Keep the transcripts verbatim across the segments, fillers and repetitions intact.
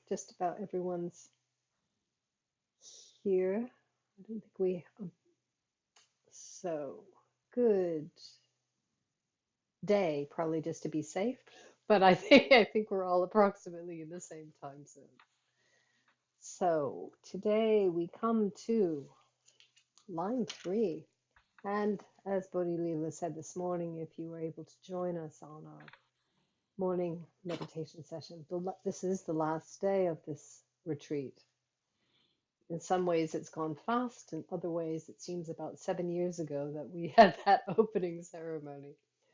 just about everyone's here. I don't think we. Um, so good day, probably just to be safe. But I think I think we're all approximately in the same time zone. So today we come to line three, and as Bodhi Leela said this morning, if you were able to join us on our morning meditation session, this is the last day of this retreat. In some ways it's gone fast, in other ways it seems about seven years ago that we had that opening ceremony.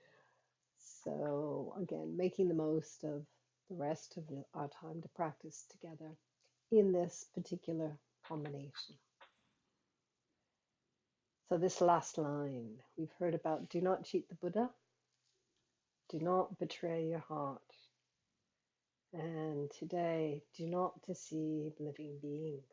So again, making the most of the rest of the, our time to practice together in this particular combination. So this last line, we've heard about do not cheat the Buddha, do not betray your heart, and today, do not deceive living beings.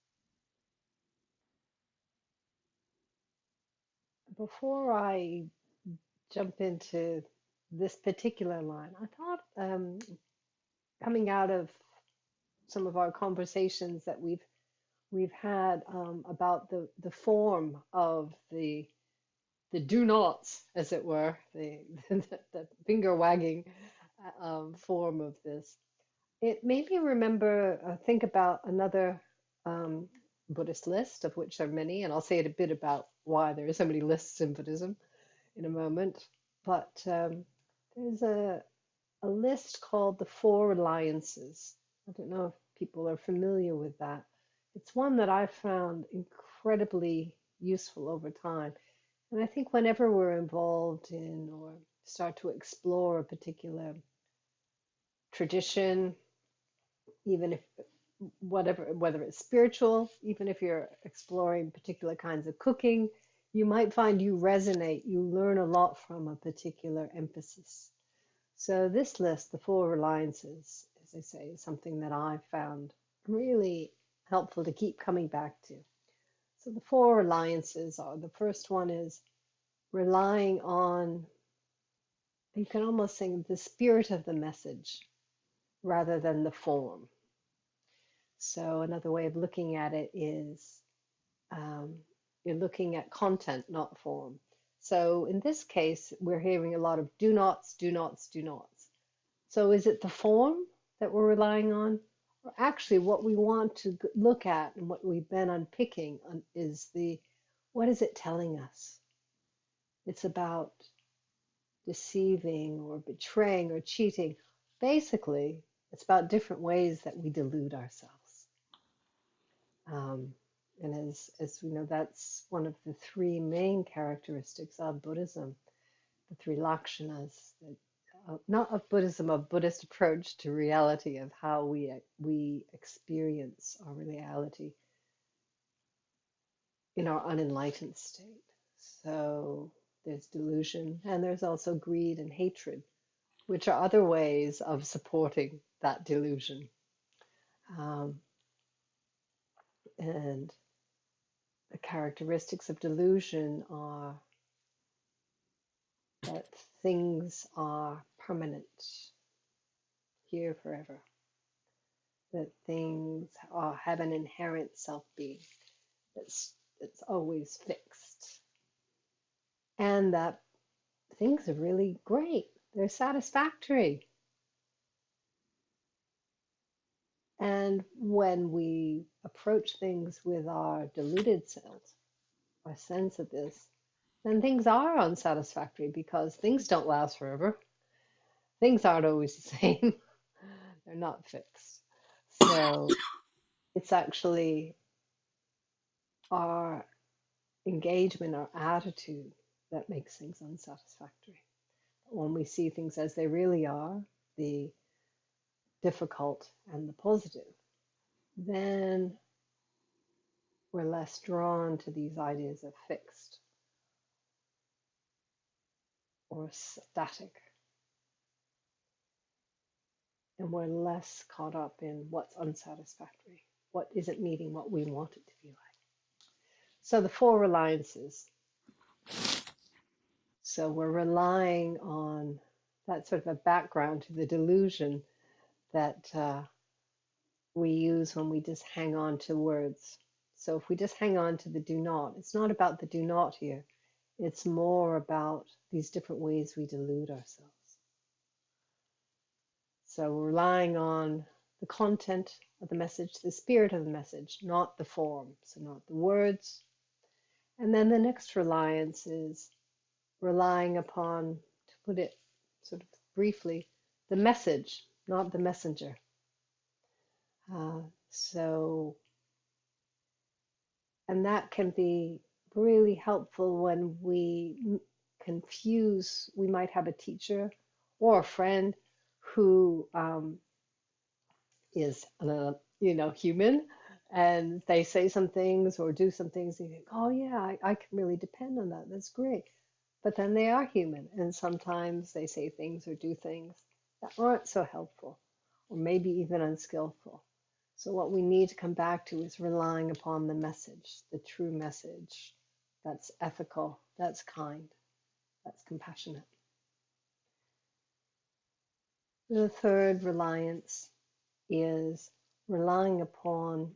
Before I jump into this particular line, I thought um, coming out of some of our conversations that we've we've had um, about the the form of the the do nots, as it were, the the, the finger wagging um, form of this. It made me remember, uh, think about another um, Buddhist list, of which there are many, and I'll say it a bit about why there are so many lists in Buddhism in a moment. But um, there's a, a list called the Four Alliances. I don't know if people are familiar with that. It's one that I found incredibly useful over time. And I think whenever we're involved in or start to explore a particular tradition, even if whatever, whether it's spiritual, even if you're exploring particular kinds of cooking, you might find you resonate, you learn a lot from a particular emphasis. So this list, the Four Alliances, as I say, is something that I found really helpful to keep coming back to. So the Four Alliances are, the first one is relying on, you can almost say, the spirit of the message rather than the form. So another way of looking at it is um, you're looking at content, not form. So in this case, we're hearing a lot of do nots, do nots, do nots. So is it the form that we're relying on? Or actually what we want to look at and what we've been unpicking is the, what is it telling us? It's about deceiving or betraying or cheating. Basically, it's about different ways that we delude ourselves. Um, and as, as we know, that's one of the three main characteristics of Buddhism, the three lakshanas, that, uh, not of Buddhism, of Buddhist approach to reality, of how we, we experience our reality in our unenlightened state. So there's delusion, and there's also greed and hatred, which are other ways of supporting that delusion. Um, and the characteristics of delusion are that things are permanent, here forever, that things are, have an inherent self-being that's, that's always fixed, and that things are really great, they're satisfactory. And when we approach things with our deluded self, our sense of this, then things are unsatisfactory because things don't last forever. Things aren't always the same. They're not fixed. So it's actually our engagement, our attitude that makes things unsatisfactory. When we see things as they really are, the difficult and the positive, then we're less drawn to these ideas of fixed or static. And we're less caught up in what's unsatisfactory, what isn't meeting what we want it to be like. So the four reliances. So we're relying on that sort of a background to the delusion that uh, we use when we just hang on to words. So if we just hang on to the do not, it's not about the do not here. It's more about these different ways we delude ourselves. So we're relying on the content of the message, the spirit of the message, not the form. So not the words. And then the next reliance is relying upon, to put it sort of briefly, the message, not the messenger. Uh, so, and that can be really helpful when we confuse, we might have a teacher or a friend who um, is, uh, you know, human, and they say some things or do some things, and you think, oh, yeah, I, I can really depend on that. That's great. But then they are human, and sometimes they say things or do things that aren't so helpful, or maybe even unskillful. So, what we need to come back to is relying upon the message, the true message that's ethical, that's kind, that's compassionate. The third reliance is relying upon,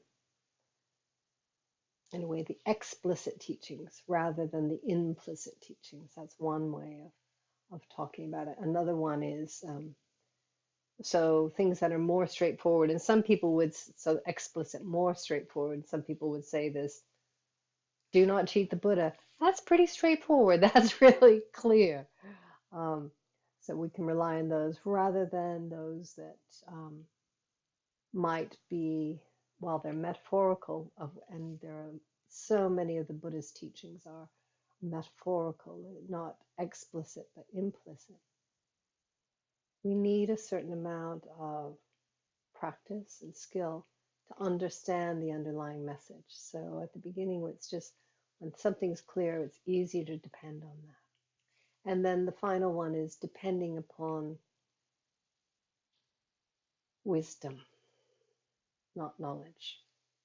in a way, the explicit teachings rather than the implicit teachings. That's one way of, of talking about it. Another one is um, so things that are more straightforward. And some people would, so explicit, more straightforward. Some people would say this, do not cheat the Buddha. That's pretty straightforward. That's really clear. Um, so we can rely on those rather than those that um, might be, while they're metaphorical, of, and there are so many of the Buddha's teachings are metaphorical, not explicit, but implicit. We need a certain amount of practice and skill to understand the underlying message. So at the beginning, it's just when something's clear, it's easy to depend on that. And then the final one is depending upon wisdom, not knowledge.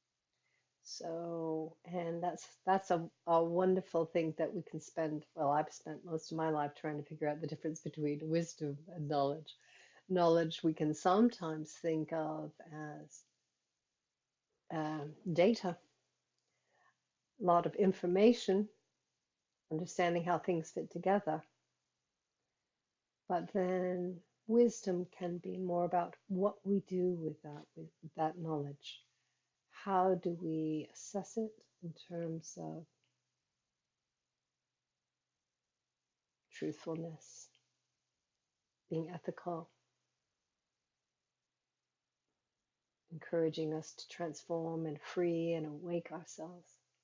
So, and that's that's a, a wonderful thing that we can spend. Well, I've spent most of my life trying to figure out the difference between wisdom and knowledge. Knowledge we can sometimes think of as um, data, a lot of information, understanding how things fit together. But then wisdom can be more about what we do with that, with that knowledge. How do we assess it in terms of truthfulness, being ethical, encouraging us to transform and free and awake ourselves?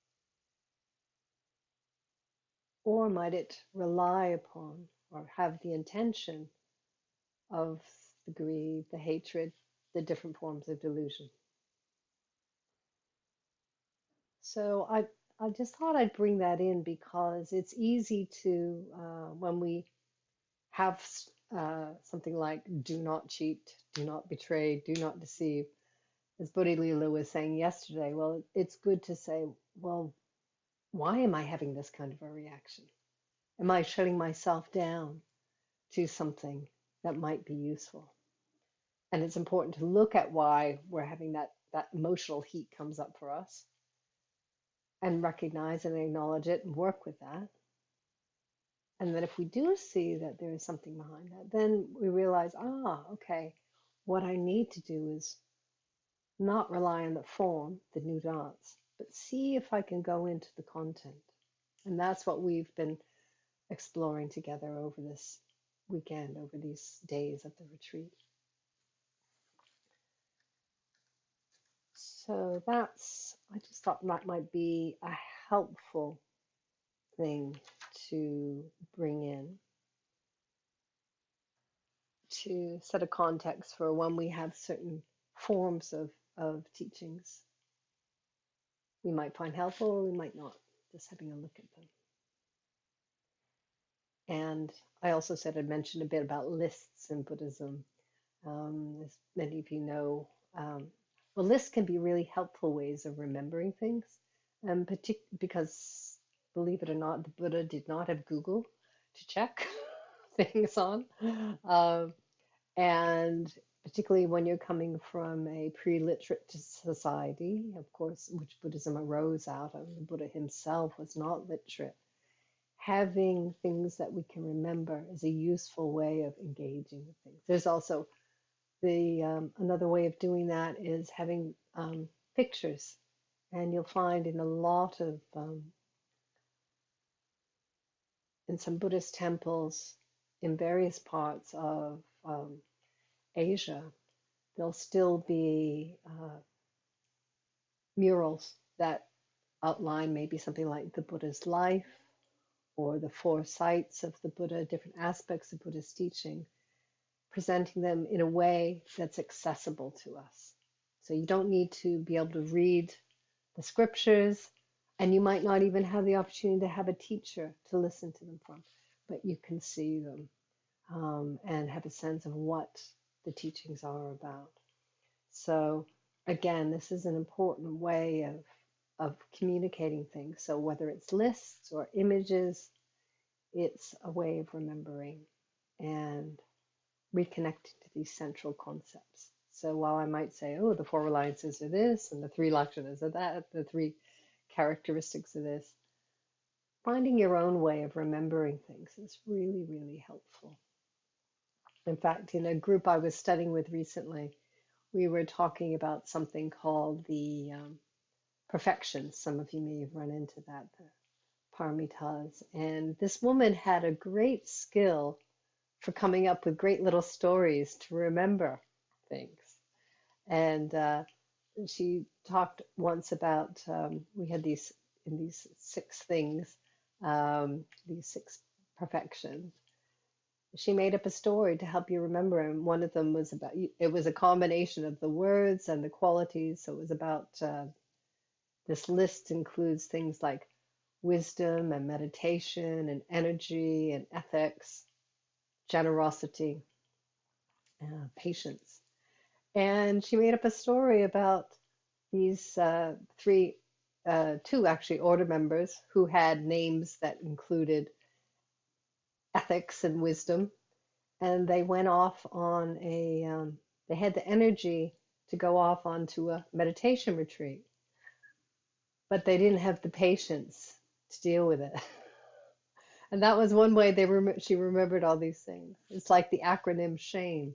Or might it rely upon or have the intention of the greed, the hatred, the different forms of delusion? So I I just thought I'd bring that in because it's easy to uh, when we have uh, something like "do not cheat, do not betray, do not deceive," as Bodhi Lila was saying yesterday. Well, it's good to say, well, why am I having this kind of a reaction? Am I shutting myself down to something that might be useful? And it's important to look at why we're having that that emotional heat comes up for us and recognize and acknowledge it and work with that. And then if we do see that there is something behind that, then we realize, ah, okay, what I need to do is not rely on the form, the new dance, but see if I can go into the content. And that's what we've been exploring together over this weekend, over these days of the retreat. So that's, I just thought that might be a helpful thing to bring in to set a context for when we have certain forms of, of teachings we might find helpful or we might not, just having a look at them. And I also said I'd mention a bit about lists in Buddhism. Um, as many of you know, um, well, lists can be really helpful ways of remembering things, um, partic- because believe it or not, the Buddha did not have Google to check things on. Um, and particularly when you're coming from a pre-literate society, of course, which Buddhism arose out of. The Buddha himself was not literate. Having things that we can remember is a useful way of engaging with things. There's also the um, another way of doing that is having um, pictures, and you'll find in a lot of um, in some Buddhist temples in various parts of um, Asia, there'll still be uh, murals that outline maybe something like the Buddha's life or the four sights of the Buddha, different aspects of Buddha's teaching, presenting them in a way that's accessible to us. So you don't need to be able to read the scriptures, and you might not even have the opportunity to have a teacher to listen to them from, but you can see them um, and have a sense of what the teachings are about. So again, this is an important way of of communicating things. So whether it's lists or images, it's a way of remembering and reconnecting to these central concepts. So while I might say, oh, the four reliances are this, and the three lakshanas are that, the three characteristics of this, finding your own way of remembering things is really, really helpful. In fact, in a group I was studying with recently, we were talking about something called the um, perfections. Some of you may have run into that, the paramitas. And this woman had a great skill for coming up with great little stories to remember things. And uh, she talked once about um, we had these in these six things, um, these six perfections. She made up a story to help you remember, and one of them was about it was a combination of the words and the qualities. So it was about uh, this list includes things like wisdom and meditation and energy and ethics, generosity, uh, patience. And she made up a story about these uh, three, uh, two actually order members who had names that included ethics and wisdom. And they went off on a, um, they had the energy to go off onto a meditation retreat, but they didn't have the patience to deal with it. And that was one way they rem- she remembered all these things. It's like the acronym SHAME.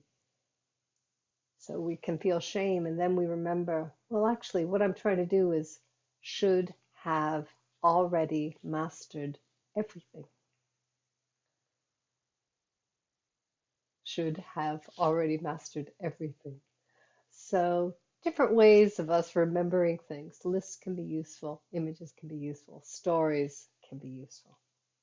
So we can feel shame, and then we remember, well, actually, what I'm trying to do is should have already mastered everything. Should have already mastered everything. So different ways of us remembering things. Lists can be useful, images can be useful, stories can be useful.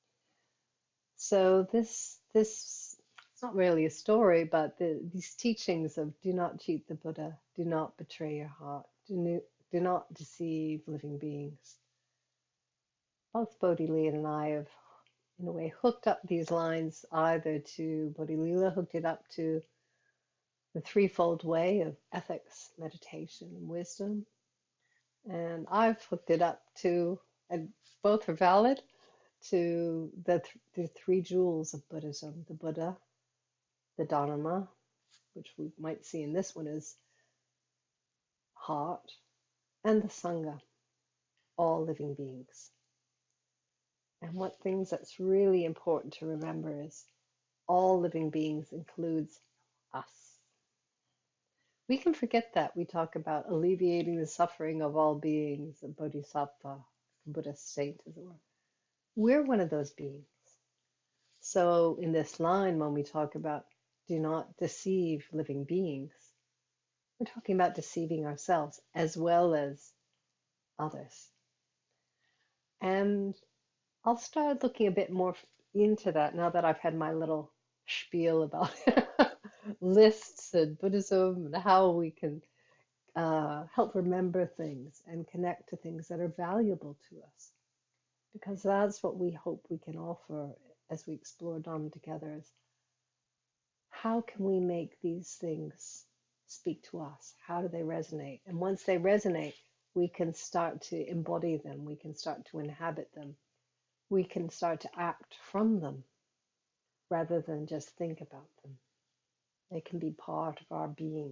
So this this it's not really a story, but the, these teachings of do not cheat the Buddha, do not betray your heart, do, no, do not deceive living beings. Both Bodhi and I have, in a way, hooked up these lines either to Bodhi hooked it up to the threefold way of ethics, meditation, and wisdom, and I've hooked it up to, and both are valid, to the, th- the three jewels of Buddhism, the Buddha, the Dharma, which we might see in this one as heart, and the Sangha, all living beings. And what things that's really important to remember is all living beings includes us. We can forget that. We talk about alleviating the suffering of all beings, a bodhisattva, Buddha saint, as it were. We're one of those beings. So in this line, when we talk about do not deceive living beings, we're talking about deceiving ourselves as well as others. And I'll start looking a bit more into that now that I've had my little spiel about lists and Buddhism and how we can uh, help remember things and connect to things that are valuable to us. Because that's what we hope we can offer as we explore Dharma together is how can we make these things speak to us? How do they resonate? And once they resonate, we can start to embody them. We can start to inhabit them. We can start to act from them rather than just think about them. They can be part of our being.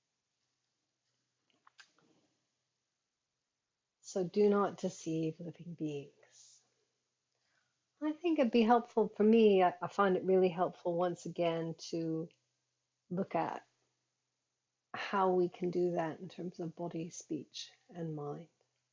So do not deceive living beings. I think it'd be helpful for me. I, I find it really helpful once again to look at how we can do that in terms of body, speech, and mind.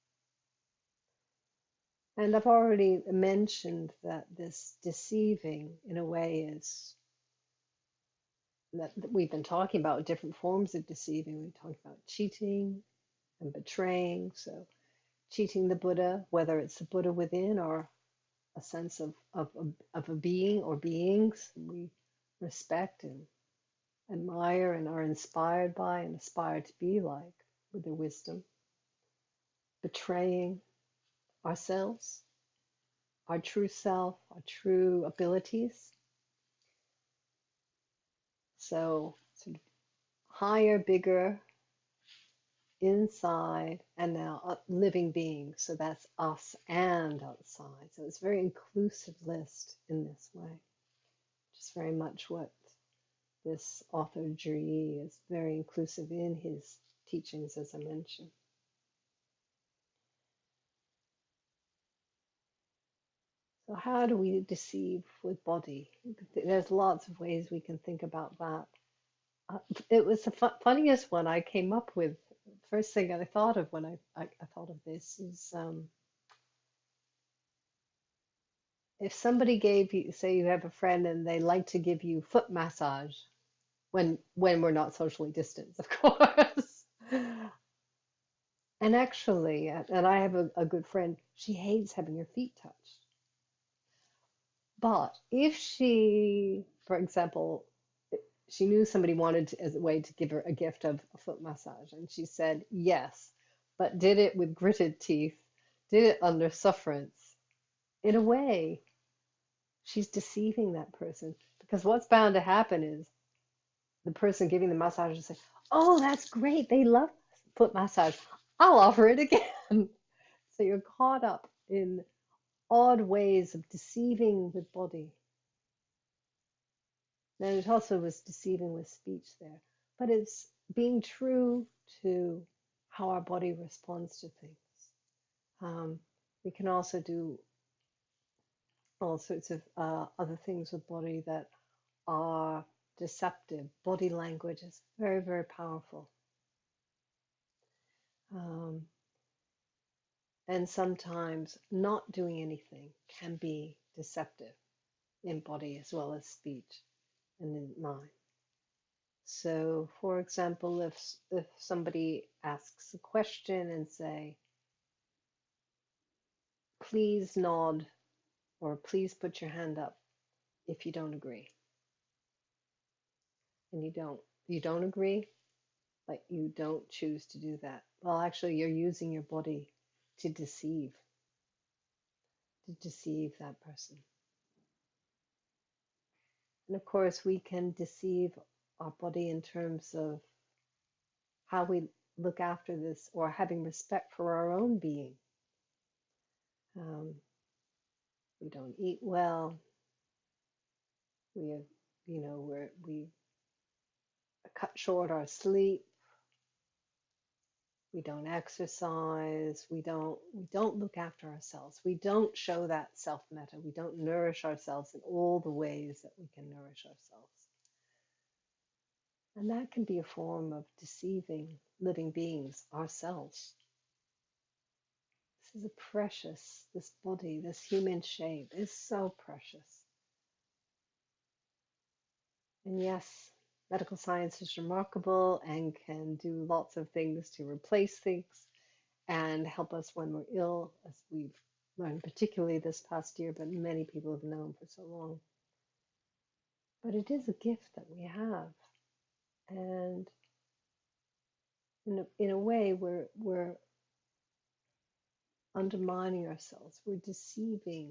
And I've already mentioned that this deceiving, in a way, is that that we've been talking about different forms of deceiving. We talked about cheating and betraying. So, cheating the Buddha, whether it's the Buddha within or a sense of, of, of a being or beings we respect and admire and are inspired by and aspire to be like with their wisdom, betraying ourselves, our true self, our true abilities. So, sort of higher, bigger, inside, and now up, living beings. So that's us and outside. So it's a very inclusive list in this way, which is very much what this author Zhi is very inclusive in his teachings, as I mentioned. So how do we deceive with body? There's lots of ways we can think about that. Uh, it was the fu- funniest one I came up with. First thing I thought of when I, I, I thought of this is um, if somebody gave you, say you have a friend and they like to give you foot massage when when we're not socially distanced, of course. And actually, uh, and I have a, a good friend, she hates having her feet touched. But if she, for example, she knew somebody wanted to, as a way to give her a gift of a foot massage, and she said yes, but did it with gritted teeth, did it under sufferance. In a way, she's deceiving that person because what's bound to happen is the person giving the massage will say, "Oh, that's great. They love foot massage. I'll offer it again." So you're caught up in odd ways of deceiving with body. And it also was deceiving with speech there. But it's being true to how our body responds to things. Um, we can also do all sorts of uh, other things with body that are deceptive. Body language is very, very powerful. Um, and sometimes not doing anything can be deceptive in body as well as speech and in mind. So, for example, if if somebody asks a question and say, "Please nod," or "Please put your hand up," if you don't agree, and you don't you don't agree, like you don't choose to do that. Well, actually, you're using your body to deceive, to deceive that person. And of course, we can deceive our body in terms of how we look after this or having respect for our own being. Um, we don't eat well. We have, you know, we're, we cut short our sleep. We don't exercise. We don't we don't look after ourselves. We don't show that self metta. We don't nourish ourselves in all the ways that we can nourish ourselves. And that can be a form of deceiving living beings, ourselves. This is a precious, this body, this human shape is so precious. And yes, medical science is remarkable and can do lots of things to replace things and help us when we're ill, as we've learned particularly this past year, but many people have known for so long. But it is a gift that we have. And in a, in a way, we're, we're undermining ourselves. We're deceiving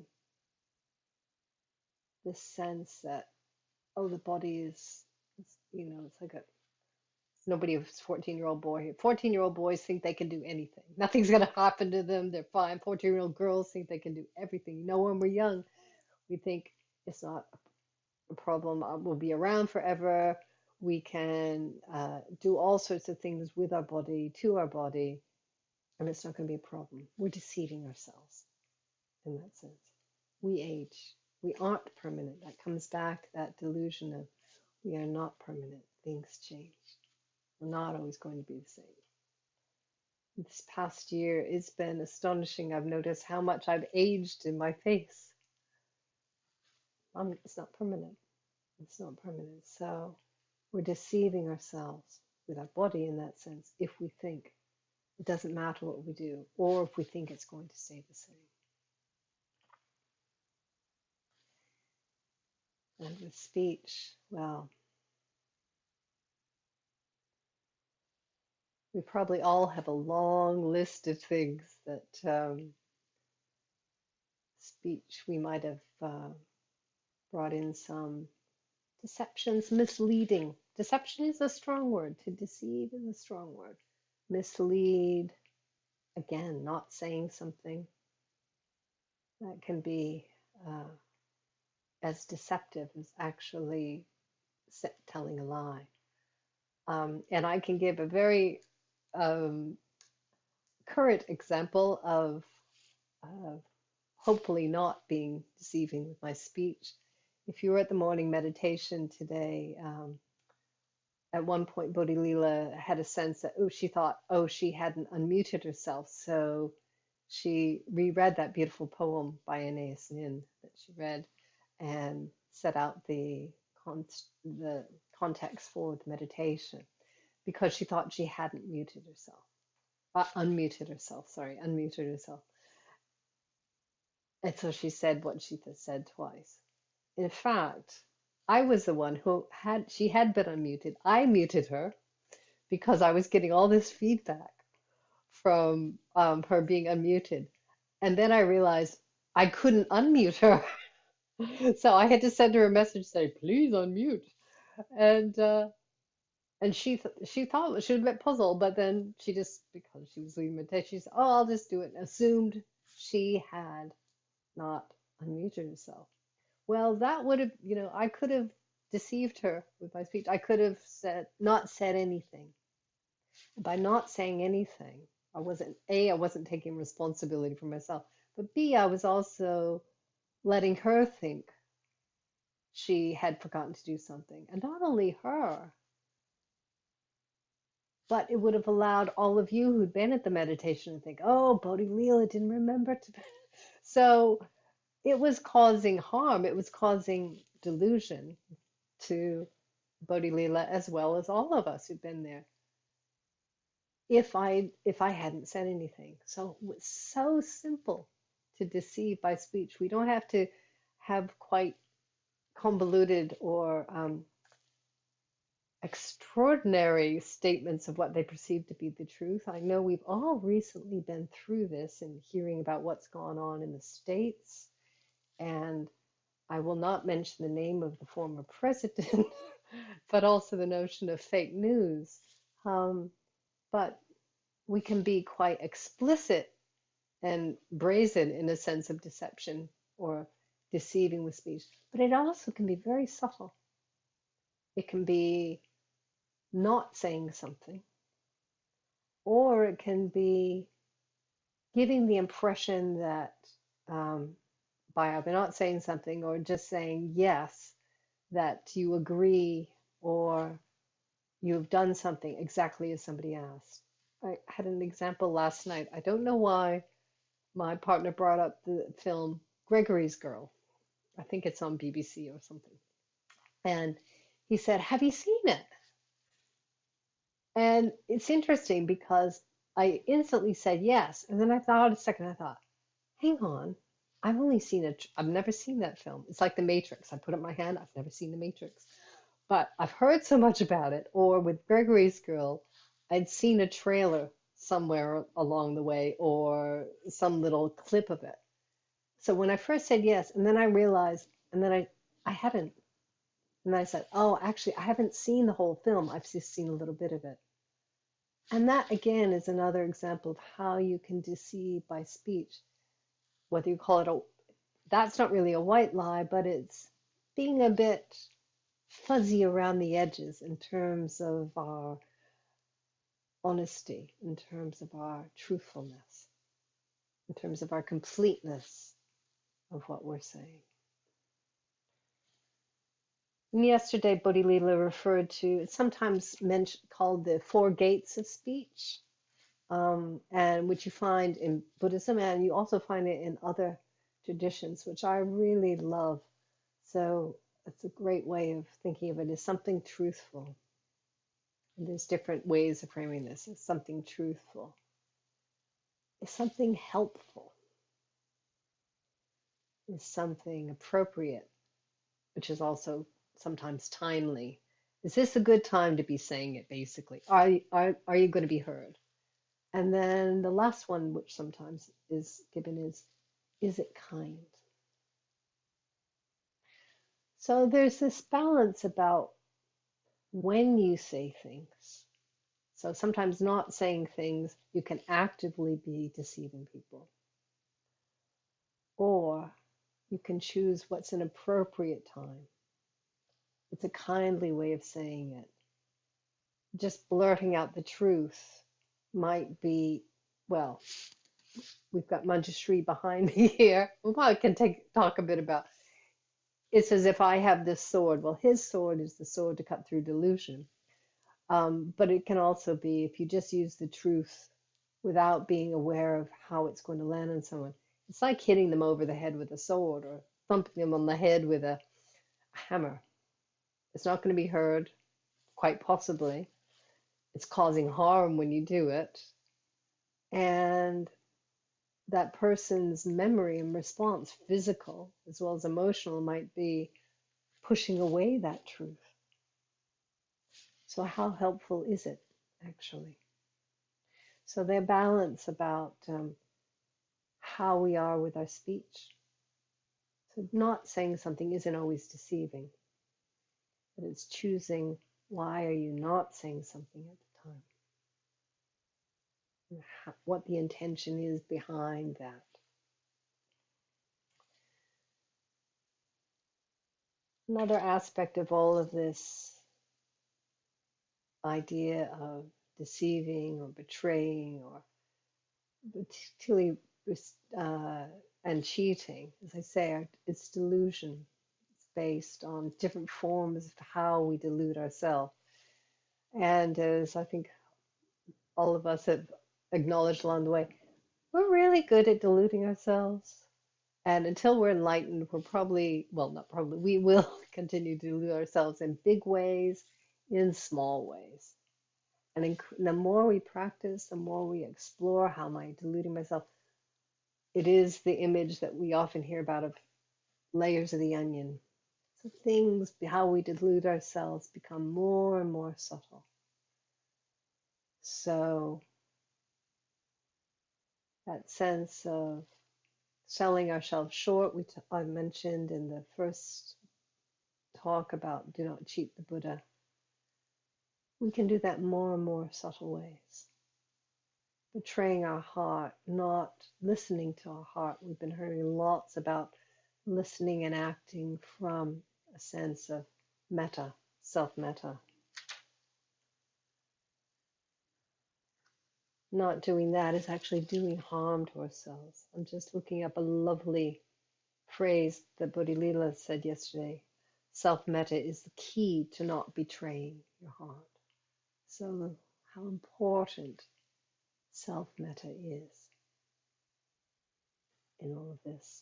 this sense that, oh, the body is, you know, it's like a, nobody of fourteen year old boy. fourteen year old boys think they can do anything. Nothing's going to happen to them. They're fine. fourteen year old girls think they can do everything. You know, when we're young, we think it's not a problem. We'll be around forever. We can uh, do all sorts of things with our body, to our body, and it's not going to be a problem. We're deceiving ourselves in that sense. We age. We aren't permanent. That comes back to that delusion of we are not permanent. Things change. We're not always going to be the same. This past year, it's been astonishing. I've noticed how much I've aged in my face. Um, it's not permanent. It's not permanent. So we're deceiving ourselves with our body in that sense if we think it doesn't matter what we do, or if we think it's going to stay the same. And with speech, well, we probably all have a long list of things that um, speech we might have uh, brought in some deceptions, misleading. Deception is a strong word. To deceive is a strong word. Mislead, again, not saying something that can be uh, as deceptive as actually telling a lie. Um, and I can give a very um, current example of uh, hopefully not being deceiving with my speech. If you were at the morning meditation today, um, at one point Bodhilila had a sense that, oh, she thought, oh, she hadn't unmuted herself. So she reread that beautiful poem by Anais Nin that she read and set out the, con- the context for the meditation because she thought she hadn't muted herself, uh, unmuted herself, sorry, unmuted herself. And so she said what she said twice. In fact, I was the one who had, she had been unmuted. I muted her because I was getting all this feedback from um, her being unmuted. And then I realized I couldn't unmute her. So I had to send her a message saying, please unmute. And uh, and she th she thought she was a bit puzzled, but then she just, because she was leaving meditation, she said, oh, I'll just do it. And assumed she had not unmuted herself. Well, that would have, you know, I could have deceived her with my speech. I could have said, not said anything. By not saying anything, I wasn't, A, I wasn't taking responsibility for myself, but B, I was also letting her think she had forgotten to do something. And not only her, but it would have allowed all of you who'd been at the meditation to think, oh, Bodhi Leela didn't remember to. So it was causing harm. It was causing delusion to Bodhi Leela as well as all of us who've been there. If I if I hadn't said anything. So it was so simple to deceive by speech. We don't have to have quite convoluted or um, extraordinary statements of what they perceive to be the truth. I know we've all recently been through this and hearing about what's gone on in the States. And I will not mention the name of the former president, but also the notion of fake news. Um, but we can be quite explicit and brazen in a sense of deception or deceiving with speech. But it also can be very subtle. It can be not saying something, or it can be giving the impression that um, by either not saying something or just saying yes, that you agree or you've done something exactly as somebody asked. I had an example last night. I don't know why my partner brought up the film Gregory's Girl. I think it's on B B C or something. And he said, have you seen it? And it's interesting because I instantly said yes. And then I thought a second, I thought, hang on, I've only seen it, I've never seen that film. It's like The Matrix. I put up my hand, I've never seen The Matrix. But I've heard so much about it. Or with Gregory's Girl, I'd seen a trailer somewhere along the way or some little clip of it. So when I first said yes, and then I realized, and then I, I hadn't. And I said, oh, actually, I haven't seen the whole film. I've just seen a little bit of it. And that, again, is another example of how you can deceive by speech. Whether you call it a, that's not really a white lie, but it's being a bit fuzzy around the edges in terms of our honesty, in terms of our truthfulness, in terms of our completeness of what we're saying. And yesterday, Bodhilila referred to, it's sometimes mentioned, called the four gates of speech, um, and which you find in Buddhism, and you also find it in other traditions, which I really love. So it's a great way of thinking of it as something truthful. And there's different ways of framing this. It's something truthful. It's something helpful. It's something appropriate, which is also sometimes timely. Is this a good time to be saying it, basically? Are, are, are you going to be heard? And then the last one, which sometimes is given, is, is it kind? So there's this balance about when you say things. So sometimes not saying things, you can actively be deceiving people. Or you can choose what's an appropriate time. It's a kindly way of saying it. Just blurting out the truth might be, well, we've got Manjushri behind me here. We probably can take talk a bit about, it's as if I have this sword. Well, his sword is the sword to cut through delusion. Um, but it can also be if you just use the truth without being aware of how it's going to land on someone. It's like hitting them over the head with a sword or thumping them on the head with a hammer. It's not going to be heard, quite possibly. It's causing harm when you do it. And that person's memory and response, physical as well as emotional, might be pushing away that truth. So how helpful is it, actually? So their balance about um, how we are with our speech. So not saying something isn't always deceiving, but it's choosing why are you not saying something at the time, and how, what the intention is behind that. Another aspect of all of this idea of deceiving or betraying or particularly uh, and cheating, as I say, it's delusion. It's based on different forms of how we delude ourselves. And as I think all of us have acknowledged along the way, we're really good at deluding ourselves. And until we're enlightened, we're probably, well, not probably, we will continue to delude ourselves in big ways, in small ways. And in, the more we practice, the more we explore how am I deluding myself, it is the image that we often hear about of layers of the onion. So things, how we delude ourselves, become more and more subtle. So that sense of selling ourselves short, which I mentioned in the first talk about do not cheat the Buddha, we can do that in more and more subtle ways. Betraying our heart, not listening to our heart. We've been hearing lots about listening and acting from a sense of metta, self-metta. Not doing that is actually doing harm to ourselves. I'm just looking up a lovely phrase that Bodhilila said yesterday. Self-metta is the key to not betraying your heart. So how important self-metta is in all of this.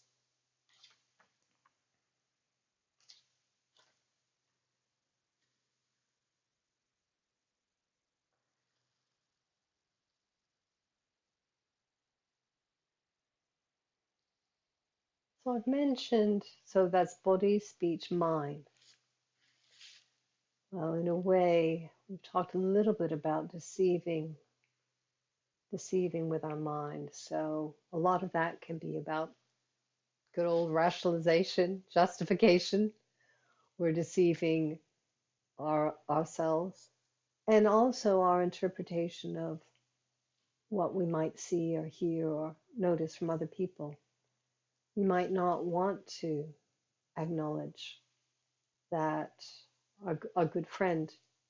So I've mentioned, so that's body, speech, mind. Well, in a way, we've talked a little bit about deceiving, deceiving with our mind. So a lot of that can be about good old rationalization, justification. We're deceiving our ourselves and also our interpretation of what we might see or hear or notice from other people. We might not want to acknowledge that a, a good friend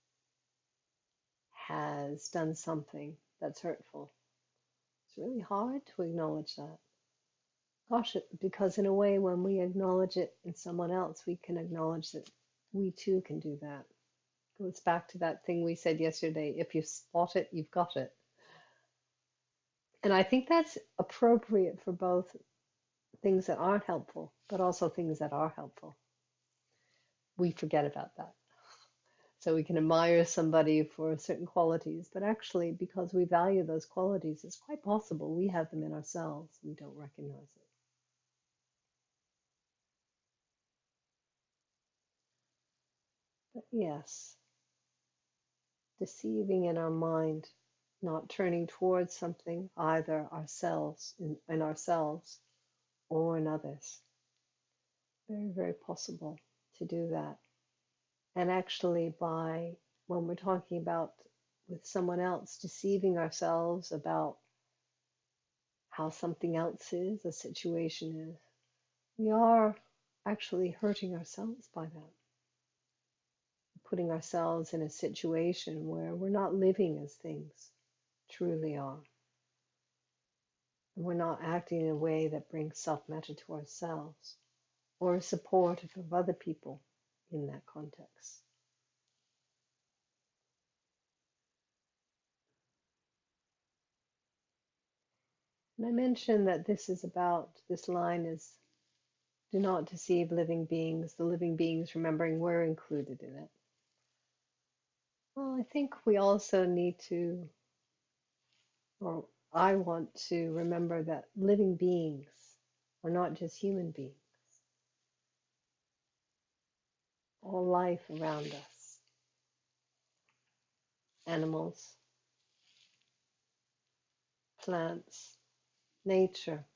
has done something that's hurtful. It's really hard to acknowledge that. Gosh, it- because in a way, when we acknowledge it in someone else, we can acknowledge that we too can do that. Goes back to that thing we said yesterday, if you spot it, you've got it. And I think that's appropriate for both things that aren't helpful, but also things that are helpful. We forget about that. So we can admire somebody for certain qualities, but actually, because we value those qualities, it's quite possible we have them in ourselves. We don't recognize it. But yes, deceiving in our mind, not turning towards something, either ourselves, in, in ourselves, or in others. Very, very possible to do that. And actually, by when we're talking about with someone else, deceiving ourselves about how something else is, a situation is, we are actually hurting ourselves by that, putting ourselves in a situation where we're not living as things truly are. And we're not acting in a way that brings self-matter to ourselves or is supportive of other people in that context. And I mentioned that this is about, this line is, do not deceive living beings, the living beings remembering we're included in it. Well, I think we also need to, or I want to remember that living beings are not just human beings. All life around us, animals, plants, nature.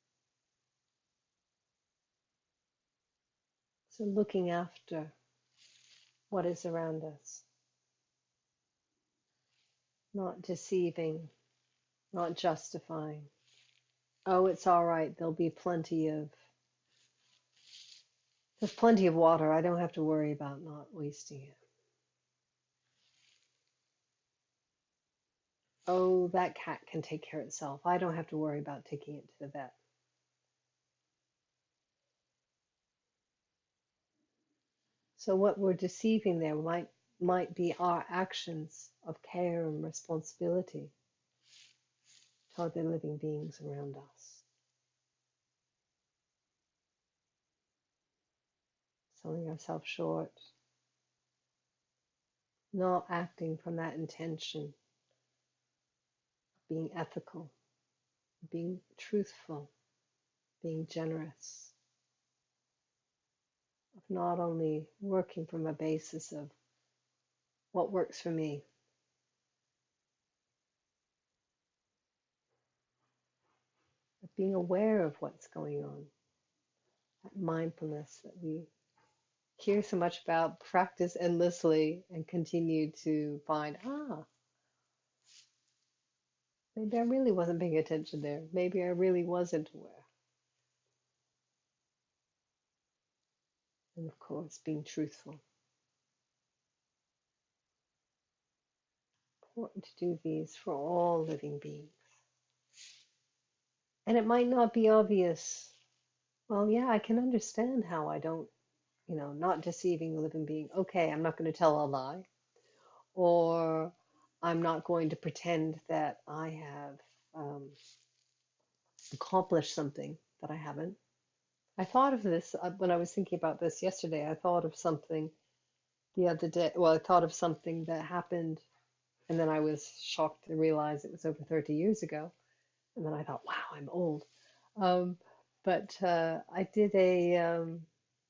So looking after what is around us, not deceiving, not justifying. Oh, it's all right. There'll be plenty of, there's plenty of water. I don't have to worry about not wasting it. Oh, that cat can take care of itself. I don't have to worry about taking it to the vet. So what we're deceiving there might might be our actions of care and responsibility to other living beings around us. Selling ourselves short, not acting from that intention, being ethical, being truthful, being generous, of not only working from a basis of what works for me, but being aware of what's going on, that mindfulness that we hear so much about, practice endlessly, and continue to find, ah, maybe I really wasn't paying attention there. Maybe I really wasn't aware. And of course, being truthful. Important to do these for all living beings. And it might not be obvious. Well, yeah, I can understand how I don't, you know, not deceiving a living being. Okay, I'm not going to tell a lie. Or I'm not going to pretend that I have um, accomplished something that I haven't. I thought of this uh, when I was thinking about this yesterday. I thought of something the other day. Well, I thought of something that happened, and then I was shocked to realize it was over thirty years ago. And then I thought, wow, I'm old. Um, but uh, I did a, um,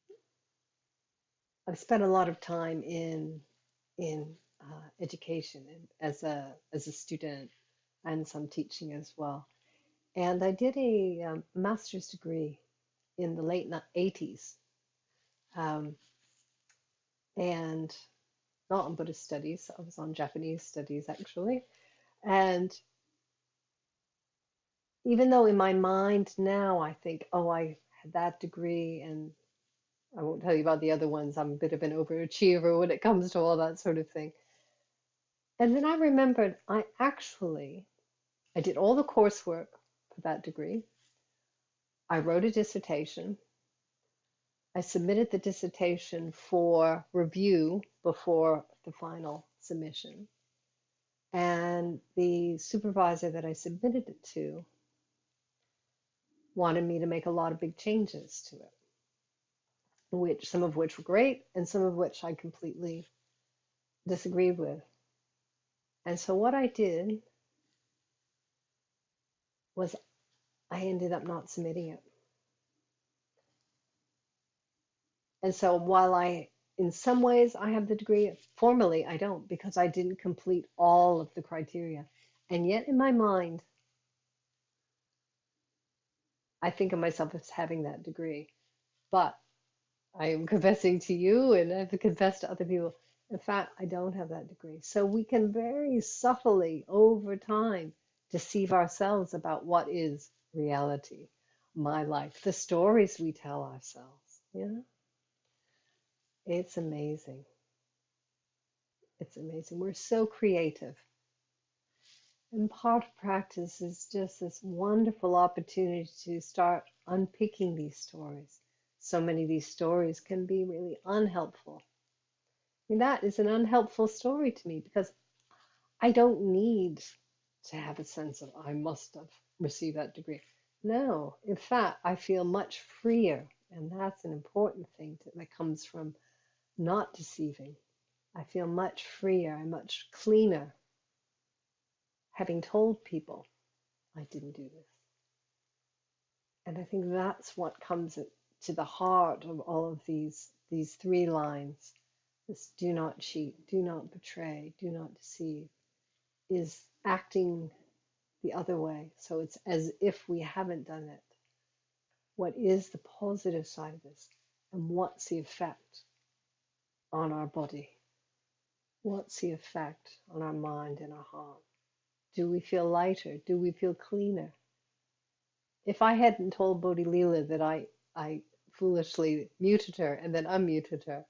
I've spent a lot of time in in uh, education and as a as a student and some teaching as well. And I did a um, master's degree in the late eighties, um, and not on Buddhist studies. I was on Japanese studies actually. And even though in my mind now I think, oh, I had that degree and I won't tell you about the other ones. I'm a bit of an overachiever when it comes to all that sort of thing. And then I remembered I actually I did all the coursework for that degree. I wrote a dissertation. I submitted the dissertation for review before the final submission. And the supervisor that I submitted it to wanted me to make a lot of big changes to it, which some of which were great and some of which I completely disagreed with. And so what I did was I ended up not submitting it. And so while I, in some ways, I have the degree, formally I don't because I didn't complete all of the criteria. And yet in my mind, I think of myself as having that degree. But I am confessing to you and I've confessed to other people. In fact, I don't have that degree. So we can very subtly over time deceive ourselves about what is reality, my life, the stories we tell ourselves. You know, it's amazing. It's amazing. We're so creative. And part of practice is just this wonderful opportunity to start unpicking these stories. So many of these stories can be really unhelpful. I mean, that is an unhelpful story to me because I don't need to have a sense of I must have received that degree. No, in fact, I feel much freer, and that's an important thing to, that comes from not deceiving. I feel much freer, I'm much cleaner, having told people I didn't do this. And I think that's what comes to the heart of all of these these three lines. This do not cheat, do not betray, do not deceive, is acting the other way. So it's as if we haven't done it. What is the positive side of this? And what's the effect on our body? What's the effect on our mind and our heart? Do we feel lighter? Do we feel cleaner? If I hadn't told Bodhi Leela that I, I foolishly muted her and then unmuted her,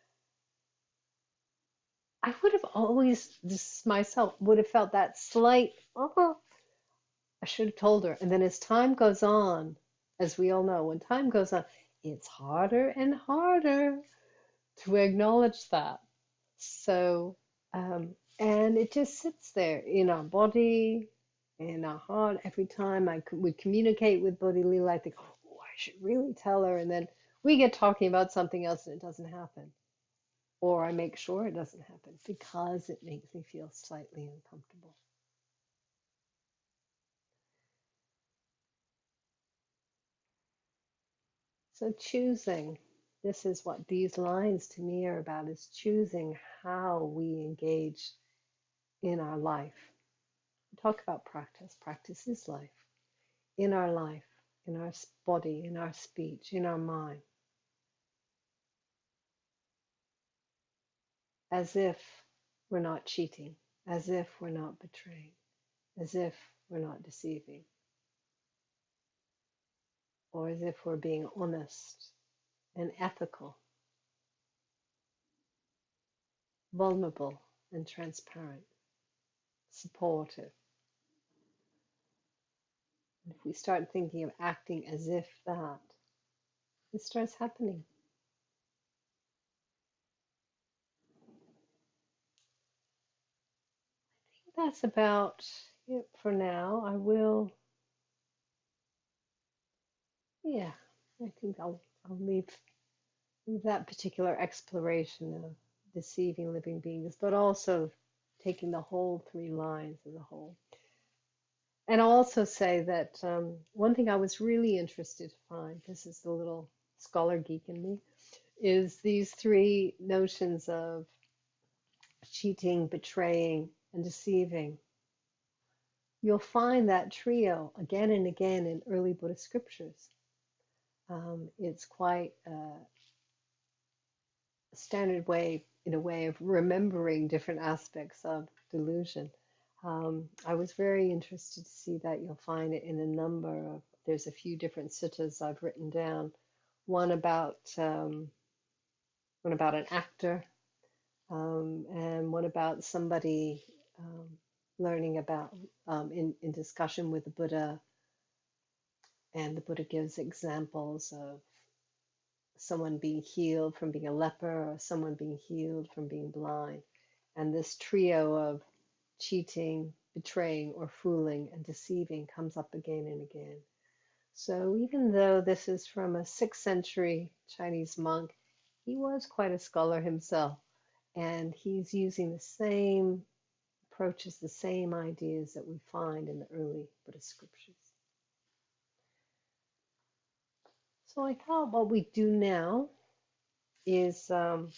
I would have always, just myself, would have felt that slight, oh, I should have told her. And then as time goes on, as we all know, when time goes on, it's harder and harder to acknowledge that. So, um, and it just sits there in our body, in our heart. Every time I we communicate with Bodhi Leela, I think, oh, I should really tell her. And then we get talking about something else and it doesn't happen. Or I make sure it doesn't happen because it makes me feel slightly uncomfortable. So choosing, this is what these lines to me are about, is choosing how we engage in our life. Talk about practice. Practice is life. In our life, in our body, in our speech, in our mind. As if we're not cheating, as if we're not betraying, as if we're not deceiving, or as if we're being honest and ethical, vulnerable and transparent, supportive. And if we start thinking of acting as if that, it starts happening. That's about it for now. I will, yeah, I think I'll, I'll leave, leave that particular exploration of deceiving living beings, but also taking the whole three lines as a whole. And I'll also say that um, one thing I was really interested to find, this is the little scholar geek in me, is these three notions of cheating, betraying, and deceiving. You'll find that trio again and again in early Buddhist scriptures. Um, it's quite a standard way, in a way, of remembering different aspects of delusion. Um, I was very interested to see that. You'll find it in a number of, there's a few different suttas I've written down one about um, one about an actor, um, and one about somebody um, learning about um, in, in discussion with the Buddha, and the Buddha gives examples of someone being healed from being a leper, or someone being healed from being blind. And this trio of cheating, betraying, or fooling and deceiving comes up again and again. So even though this is from a sixth century Chinese monk, he was quite a scholar himself, and he's using the same approaches, the same ideas that we find in the early Buddhist scriptures. So I thought what we do now is um,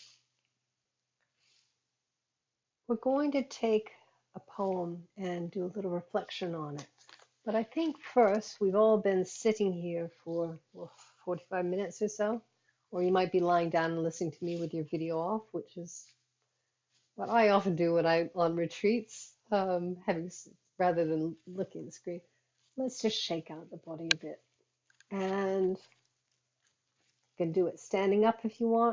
we're going to take a poem and do a little reflection on it. But I think first, we've all been sitting here for well, forty-five minutes or so, or you might be lying down and listening to me with your video off, which is what I often do when I'm on retreats, um, having rather than looking at the screen. Let's just shake out the body a bit, and you can do it standing up if you want.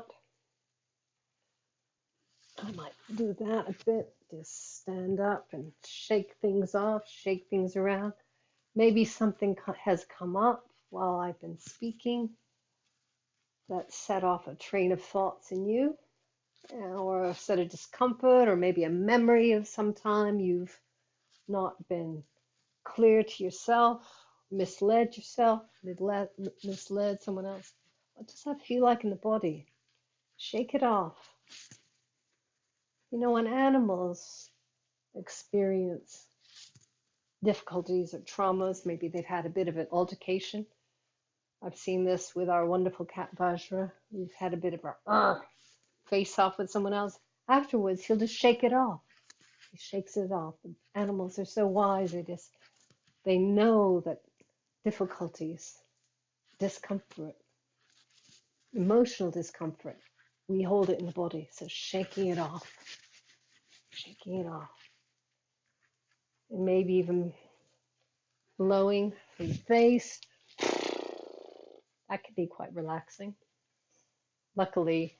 I might do that a bit. Just stand up and shake things off, shake things around. Maybe something has come up while I've been speaking that set off a train of thoughts in you, or a set of discomfort, or maybe a memory of some time you've not been clear to yourself, misled yourself, misled, misled someone else. What does that feel like in the body? Shake it off. You know, when animals experience difficulties or traumas, maybe they've had a bit of an altercation. I've seen this with our wonderful cat Vajra. We've had a bit of a uh, face off with someone else. Afterwards, he'll just shake it off. He shakes it off. The animals are so wise. They just, they know that difficulties, discomfort, emotional discomfort, we hold it in the body. So shaking it off, shaking it off. And maybe even blowing from the face. That can be quite relaxing. Luckily,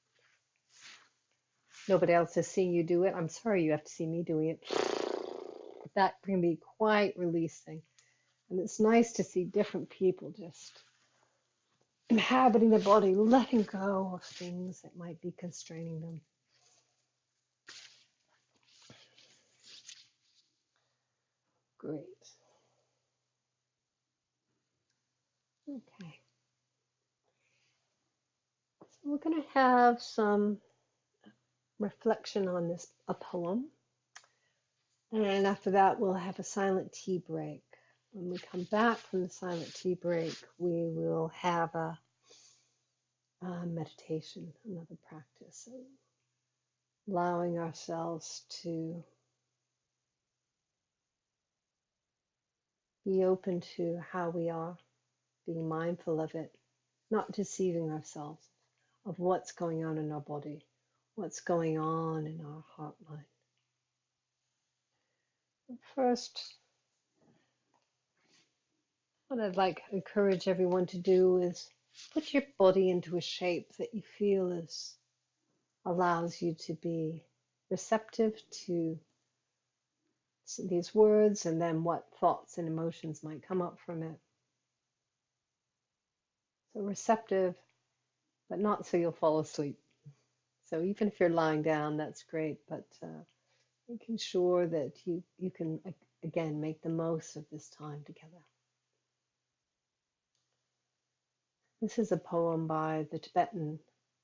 nobody else is seeing you do it. I'm sorry you have to see me doing it. But that can be quite releasing. And it's nice to see different people just inhabiting their body, letting go of things that might be constraining them. Great. Okay. So we're going to have some reflection on this, a poem. And after that, we'll have a silent tea break. When we come back from the silent tea break, we will have a, a meditation, another practice, allowing ourselves to be open to how we are, being mindful of it, not deceiving ourselves of what's going on in our body, what's going on in our heart mind. First, what I'd like to encourage everyone to do is put your body into a shape that you feel is allows you to be receptive to these words, and then what thoughts and emotions might come up from it. So receptive, but not so you'll fall asleep. So even if you're lying down, that's great, but uh, making sure that you, you can, again, make the most of this time together. This is a poem by the Tibetan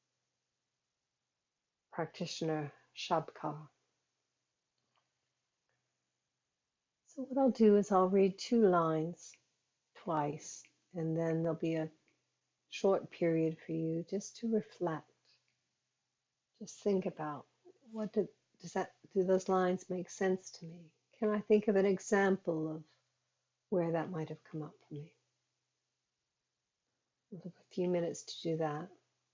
practitioner Shabkar. So what I'll do is I'll read two lines twice, and then there'll be a short period for you just to reflect. Just think about, what did, does that, do those lines make sense to me? Can I think of an example of where that might have come up for me? We'll have a few minutes to do that.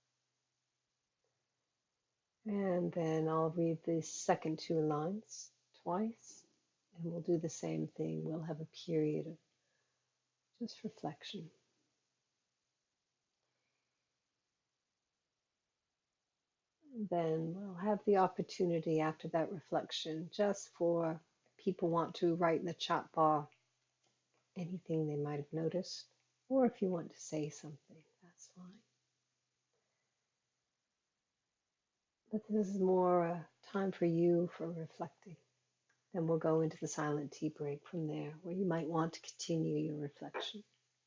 And then I'll read the second two lines twice, and we'll do the same thing. We'll have a period of just reflection. then we'll have the opportunity after that reflection just for people want to write in the chat bar anything they might have noticed, or if you want to say something, that's fine. But this is more a time for you for reflecting. Then we'll go into the silent tea break from there, where you might want to continue your reflection.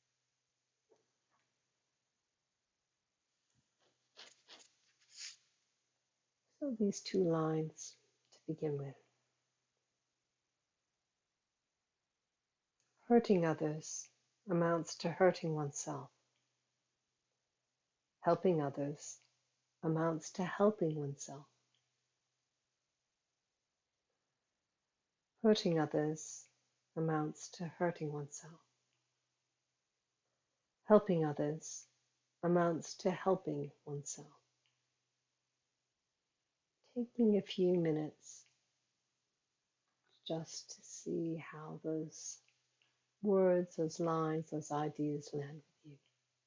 So these two lines to begin with. Hurting others amounts to hurting oneself. Helping others amounts to helping oneself. Hurting others amounts to hurting oneself. Helping others amounts to helping oneself. Taking a few minutes just to see how those words, those lines, those ideas land with you.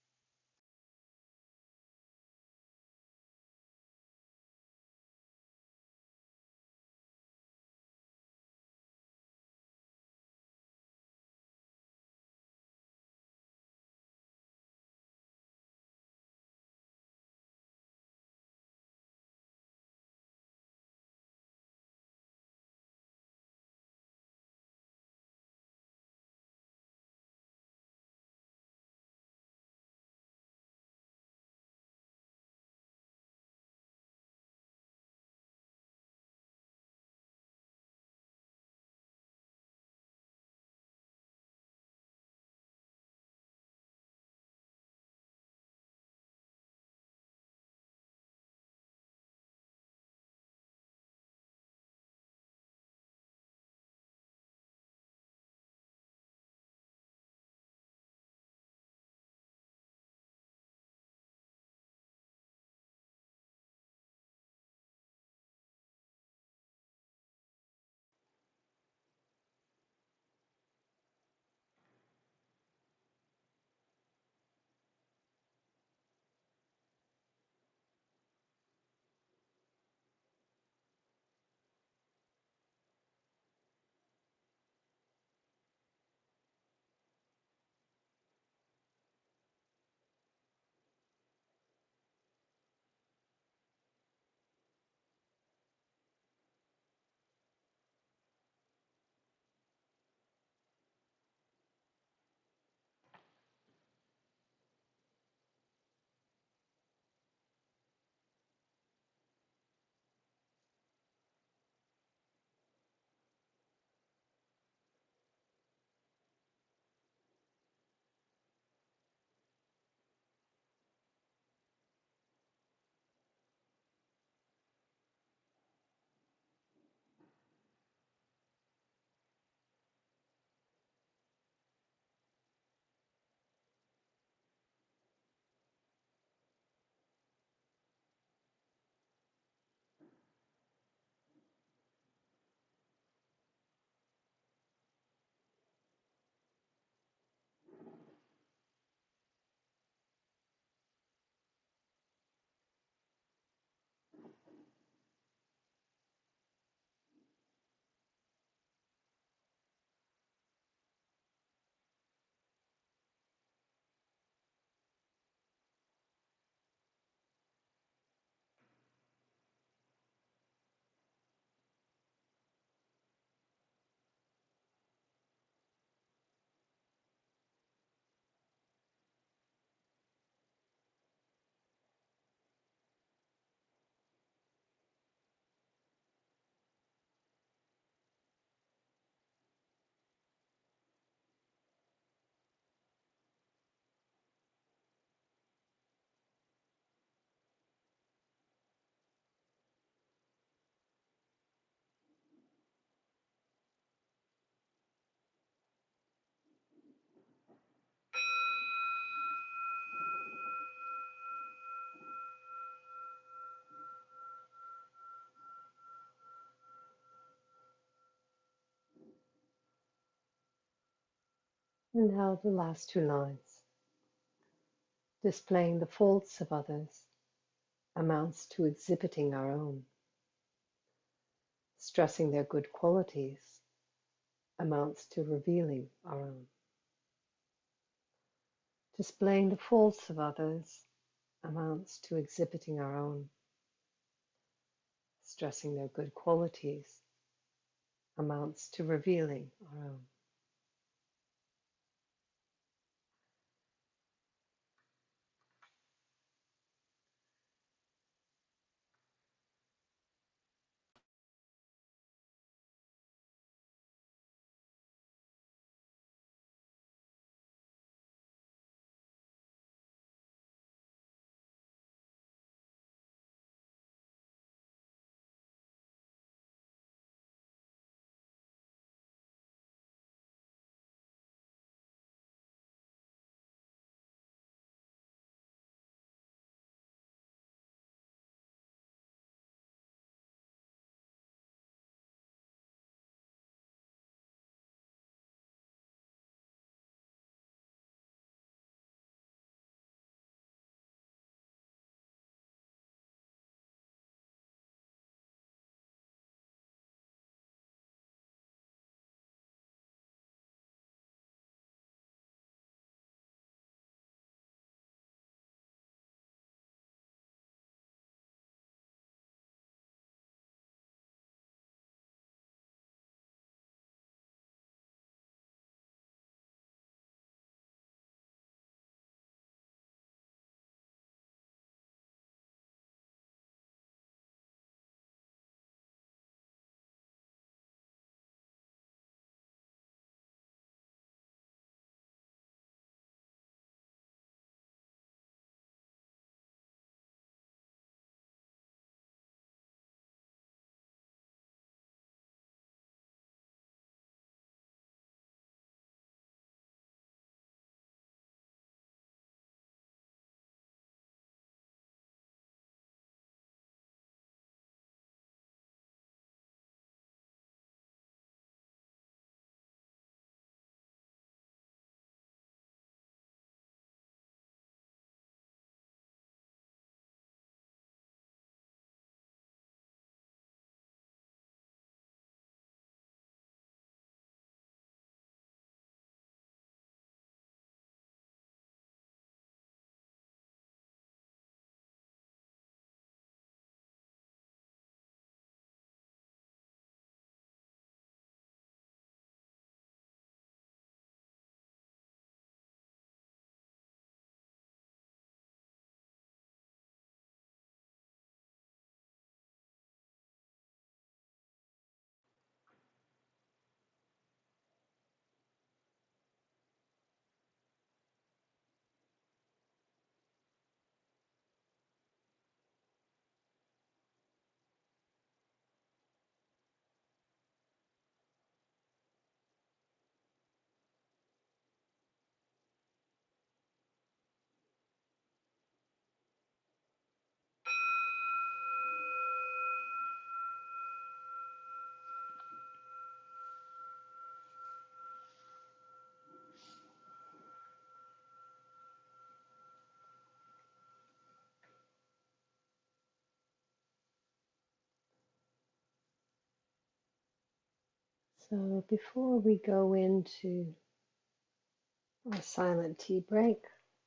And now the last two lines, displaying the faults of others amounts to exhibiting our own. Stressing their good qualities amounts to revealing our own. Displaying the faults of others amounts to exhibiting our own. Stressing their good qualities amounts to revealing our own. So before we go into our silent tea break,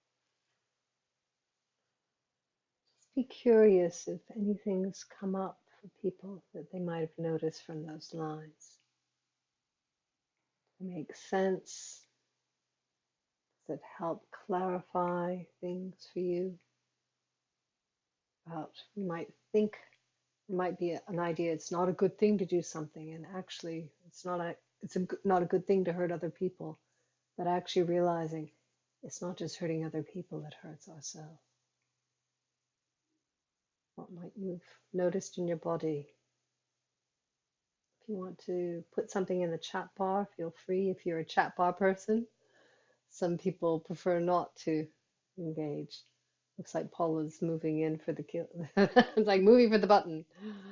be curious if anything's come up for people that they might have noticed from those lines. Make sense? Does it help clarify things for you? About you might think it might be an idea. It's not a good thing to do something, and actually, it's not a it's a, not a good thing to hurt other people. But actually realizing it's not just hurting other people that hurts ourselves. What might you've noticed in your body? If you want to put something in the chat bar, feel free if you're a chat bar person. Some people prefer not to engage. Looks like Paula's moving in for the kill. It's like moving for the button.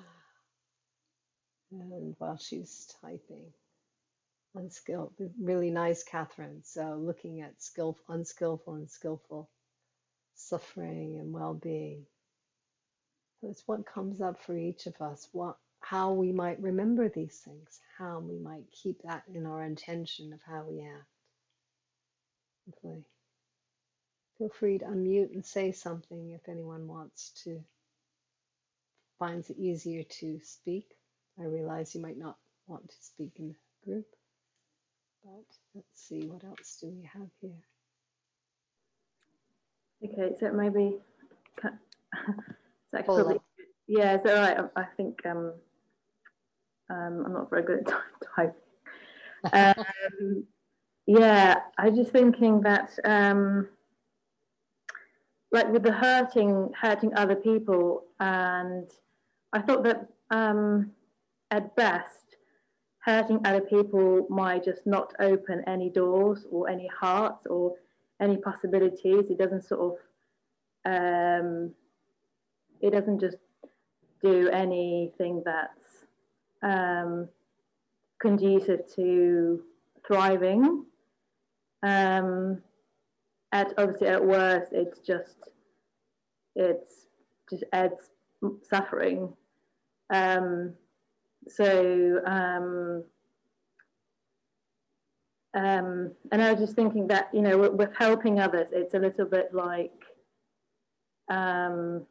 And while she's typing, unskilled, really nice, Catherine. So looking at skillful, unskillful, and skillful, suffering and well-being. So it's what comes up for each of us, what how we might remember these things, how we might keep that in our intention of how we act. Hopefully. Feel free to unmute and say something if anyone wants to, finds it easier to speak. I realize you might not want to speak in the group, but let's see, what else do we have here? Okay, so maybe it's actually Paula. probably, yeah, so right. I, I think um, um, I'm not very good at typing. Um, yeah, I was just thinking that, um, like with the hurting, hurting other people, and I thought that um, at best, hurting other people might just not open any doors or any hearts or any possibilities. It doesn't sort of, um, it doesn't just do anything that's um, conducive to thriving. Um, at obviously at worst, it's just it's just adds suffering. Um, so um, um, and I was just thinking that, you know, with, with helping others, it's a little bit like um,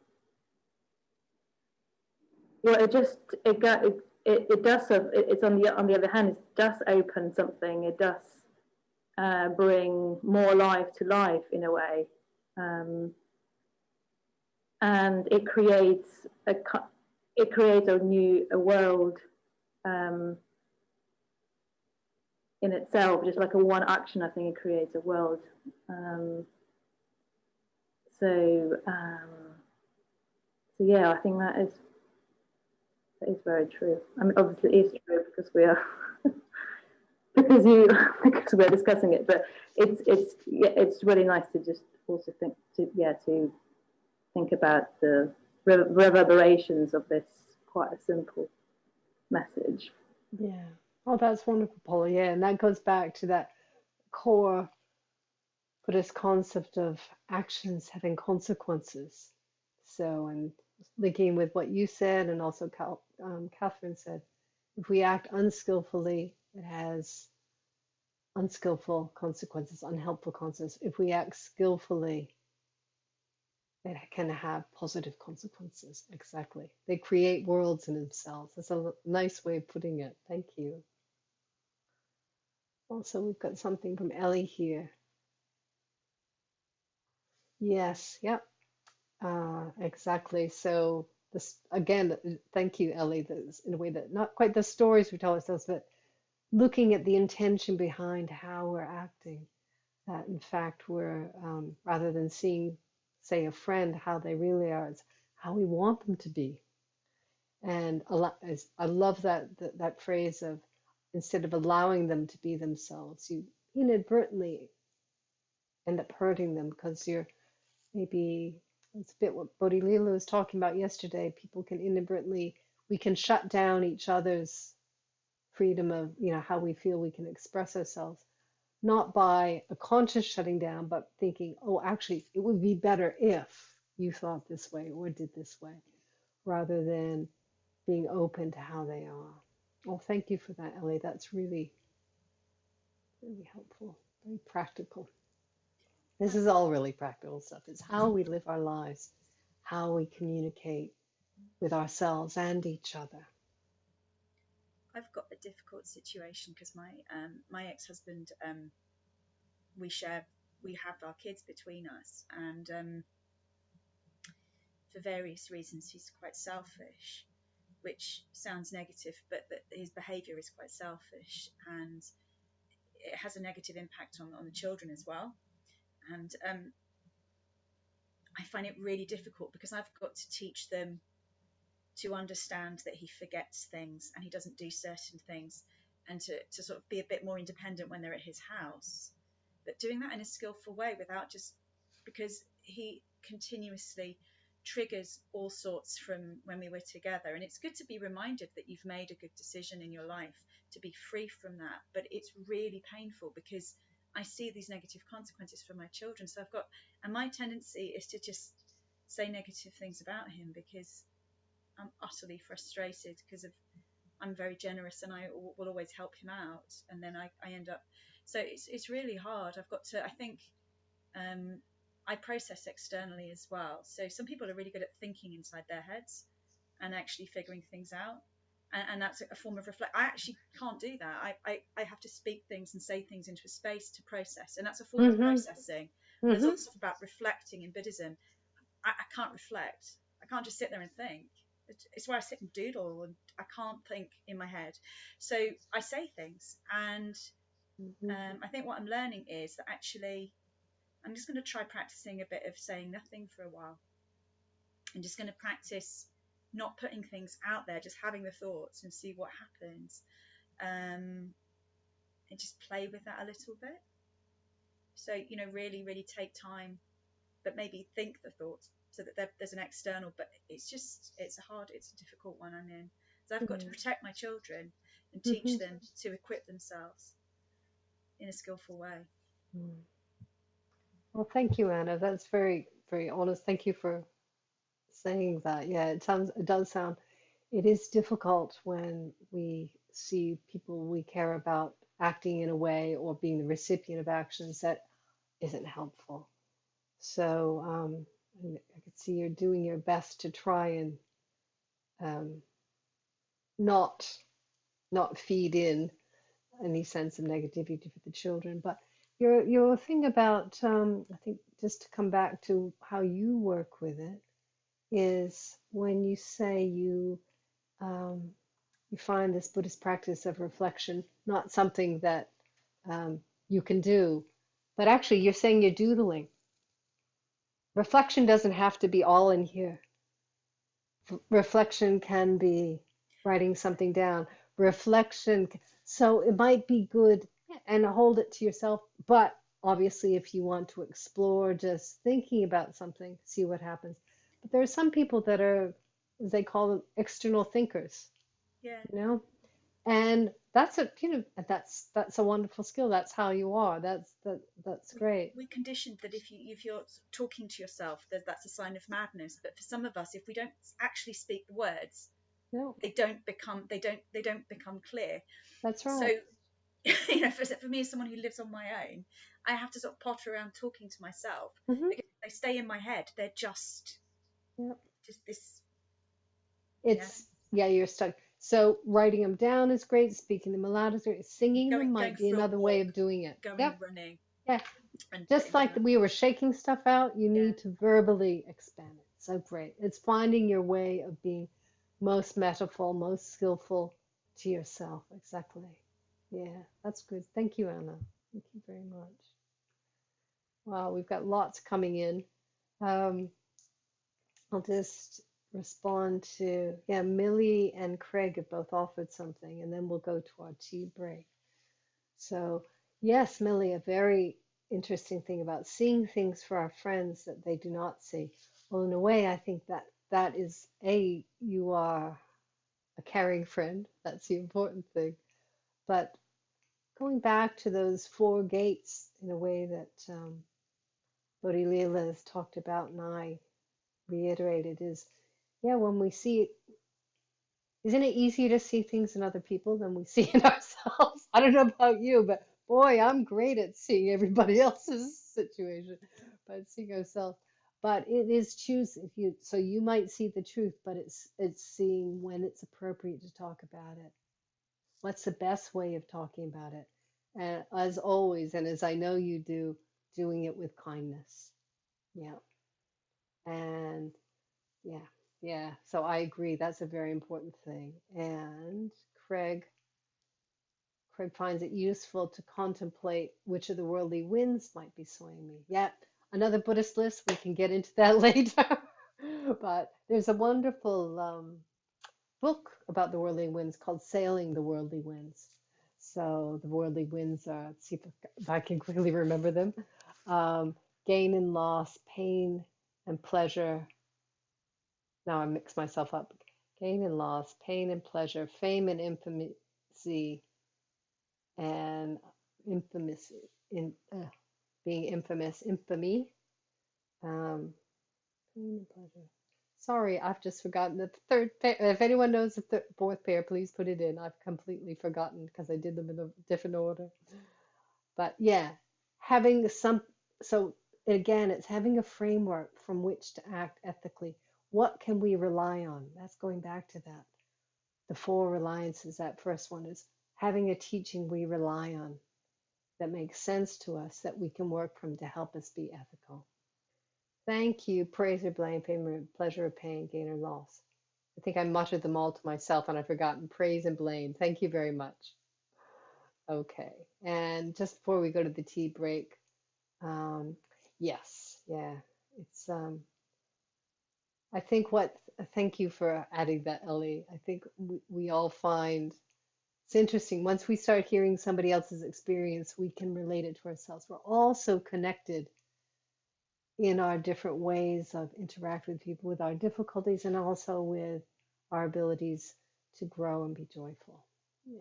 well, it just it got it, it, it does it, it's on the on the other hand, it does open something. It does uh, bring more life to life in a way, um, and it creates a it creates a new a world um, in itself. Just like a one action, I think it creates a world. Um, so um, so yeah, I think that is that is very true. I mean, obviously, it is true because we are. because you because we're discussing it, but it's it's yeah, it's really nice to just also think to yeah to think about the reverberations of this quite a simple message. Yeah. Oh, that's wonderful, Paula. Yeah, and that goes back to that core Buddhist concept of actions having consequences. So, and linking with what you said, and also Cal, um, Catherine said, if we act unskillfully, it has unskillful consequences, unhelpful consequences. If we act skillfully, it can have positive consequences. Exactly. They create worlds in themselves. That's a nice way of putting it. Thank you. Also, we've got something from Ellie here. Yes, yep, uh, exactly. So this again, thank you, Ellie. This, in a way that not quite the stories we tell ourselves, but looking at the intention behind how we're acting. That in fact we're um, rather than seeing, say, a friend how they really are, it's how we want them to be. And a lot, as I love that, that that phrase of instead of allowing them to be themselves, you inadvertently end up hurting them because you're maybe it's a bit what Bodhilila was talking about yesterday. People can inadvertently, we can shut down each other's freedom of, you know, how we feel we can express ourselves, not by a conscious shutting down, but thinking, oh, actually, it would be better if you thought this way or did this way, rather than being open to how they are. Well, thank you for that, Ellie. That's really, really helpful, very practical. This is all really practical stuff. It's how we live our lives, how we communicate with ourselves and each other. I've got a difficult situation because my um, my ex-husband, um, we share we have our kids between us, and um, for various reasons he's quite selfish, which sounds negative, but that his behaviour is quite selfish, and it has a negative impact on on the children as well. And um, I find it really difficult because I've got to teach them to understand that he forgets things and he doesn't do certain things, and to, to sort of be a bit more independent when they're at his house, but doing that in a skillful way without just, because he continuously triggers all sorts from when we were together. And it's good to be reminded that you've made a good decision in your life to be free from that, but it's really painful because I see these negative consequences for my children. So I've got, and my tendency is to just say negative things about him because I'm utterly frustrated because of I'm very generous and I will always help him out, and then I, I end up so it's it's really hard. I've got to I think um, I process externally as well. So some people are really good at thinking inside their heads and actually figuring things out, and, and that's a form of reflect. I actually can't do that. I, I I have to speak things and say things into a space to process, and that's a form of Mm-hmm. processing. There's Mm-hmm. also stuff about reflecting in Buddhism. I, I can't reflect. I can't just sit there and think. It's where I sit and doodle, and I can't think in my head. So I say things, and Mm-hmm. um, I think what I'm learning is that actually I'm just going to try practicing a bit of saying nothing for a while. I'm just going to practice not putting things out there, just having the thoughts and see what happens, um, and just play with that a little bit. So, you know, really, really take time, but maybe think the thoughts so that there, there's an external, but it's just, it's a hard, it's a difficult one I'm in. So I've got to protect my children and Mm-hmm. teach them to equip themselves in a skillful way. Well, thank you, Anna. That's very, very honest. Thank you for saying that. Yeah, it sounds, it does sound, it is difficult when we see people we care about acting in a way or being the recipient of actions that isn't helpful. So um, I I could see you're doing your best to try and um, not not feed in any sense of negativity for the children. But your your thing about um, I think just to come back to how you work with it is when you say you um, you find this Buddhist practice of reflection not something that um, you can do, but actually you're saying you're doodling. Reflection doesn't have to be all in here. Reflection can be writing something down. Reflection, so it might be good and hold it to yourself, but obviously if you want to explore just thinking about something, see what happens. But there are some people that are, as they call them, external thinkers, Yeah. you know, and that's a, you know, that's that's a wonderful skill. That's how you are. That's that that's We, great. we're conditioned that if you if you're talking to yourself, that that's a sign of madness. But for some of us, if we don't actually speak the words, No, they don't become they don't they don't become clear. that's So, right. you know, for, for me as someone who lives on my own, I have to sort of potter around talking to myself Hmm. because if they stay in my head. They're just Yeah. just this, yeah, It's, yeah, you're stuck. So writing them down is great. Speaking them aloud is great. Singing going them going might be for a another way walk, of doing it. going Yep. running, Yeah. and Just putting them like out. we were shaking stuff out, you Yeah, need to verbally expand it. So great. It's finding your way of being most metaphor, most skillful to yourself. Exactly. Yeah, that's good. Thank you, Anna. Thank you very much. Wow, we've got lots coming in. Um, I'll just respond to, yeah, Millie and Craig have both offered something, and then we'll go to our tea break. So, yes, Millie, a very interesting thing about seeing things for our friends that they do not see. Well, in a way, I think that that is a, you are a caring friend. That's the important thing. But going back to those four gates in a way that um, Bodhi Leela has talked about and I reiterated is, yeah, when we see it, isn't it easier to see things in other people than we see in ourselves? I don't know about you, but boy, I'm great at seeing everybody else's situation, but seeing ourselves. But it is choose if you, so you might see the truth, but it's it's seeing when it's appropriate to talk about it. What's the best way of talking about it? And as always, and as I know you do, doing it with kindness. Yeah. And yeah, yeah. So I agree. That's a very important thing. And Craig, Craig finds it useful to contemplate which of the worldly winds might be swaying me. Yeah, another Buddhist list. We can get into that later. But there's a wonderful um, book about the worldly winds called Sailing the Worldly Winds. So the worldly winds are, let's see if, if I can quickly remember them. Um, gain and loss, pain and pleasure, now I mix myself up. Gain and loss, pain and pleasure, fame and infamy, and infamous, in uh, being infamous, infamy, um, pain and pleasure. Sorry, I've just forgotten the third pair. If anyone knows the th fourth pair, please put it in. I've completely forgotten because I did them in a different order. But yeah, having some, so again, it's having a framework from which to act ethically. What can we rely on? That's going back to that. The four reliances, that first one is having a teaching we rely on that makes sense to us that we can work from to help us be ethical. Thank you. Praise or blame, fame or pleasure or pain, gain or loss. I think I muttered them all to myself and I've forgotten praise and blame. Thank you very much. Okay. And just before we go to the tea break, um, yes, yeah, it's, um, I think what, thank you for adding that, Ellie. I think we, we all find it's interesting. Once we start hearing somebody else's experience, we can relate it to ourselves. We're all so connected in our different ways of interact with people, with our difficulties, and also with our abilities to grow and be joyful. Yeah.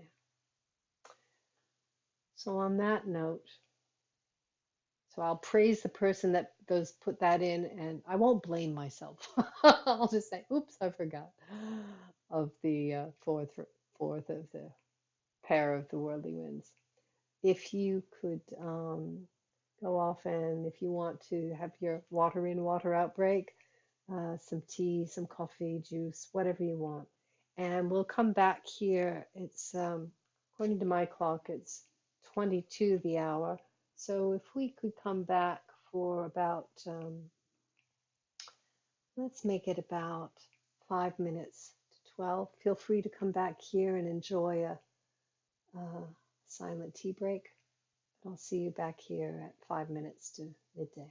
So on that note, so I'll praise the person that goes put that in, and I won't blame myself. I'll just say, "Oops, I forgot," of the uh, fourth fourth of the pair of the worldly winds. If you could um, go off and if you want to have your water in, water out break, uh, some tea, some coffee, juice, whatever you want. And we'll come back here. It's, um, according to my clock, it's twenty-two the hour. So if we could come back for about, um, let's make it about five minutes to twelve. Feel free to come back here and enjoy a, a silent tea break. I'll see you back here at five minutes to midday.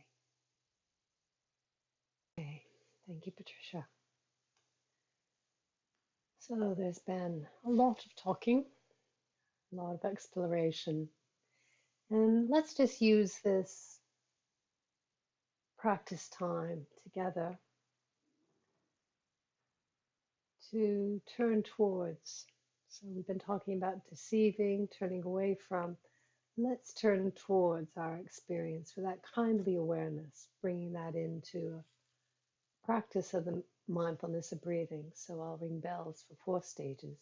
Okay, thank you, Patricia. So there's been a lot of talking, a lot of exploration, and let's just use this practice time together to turn towards. So we've been talking about deceiving, turning away from. Let's turn towards our experience for that kindly awareness, bringing that into a practice of the mindfulness of breathing. So I'll ring bells for four stages.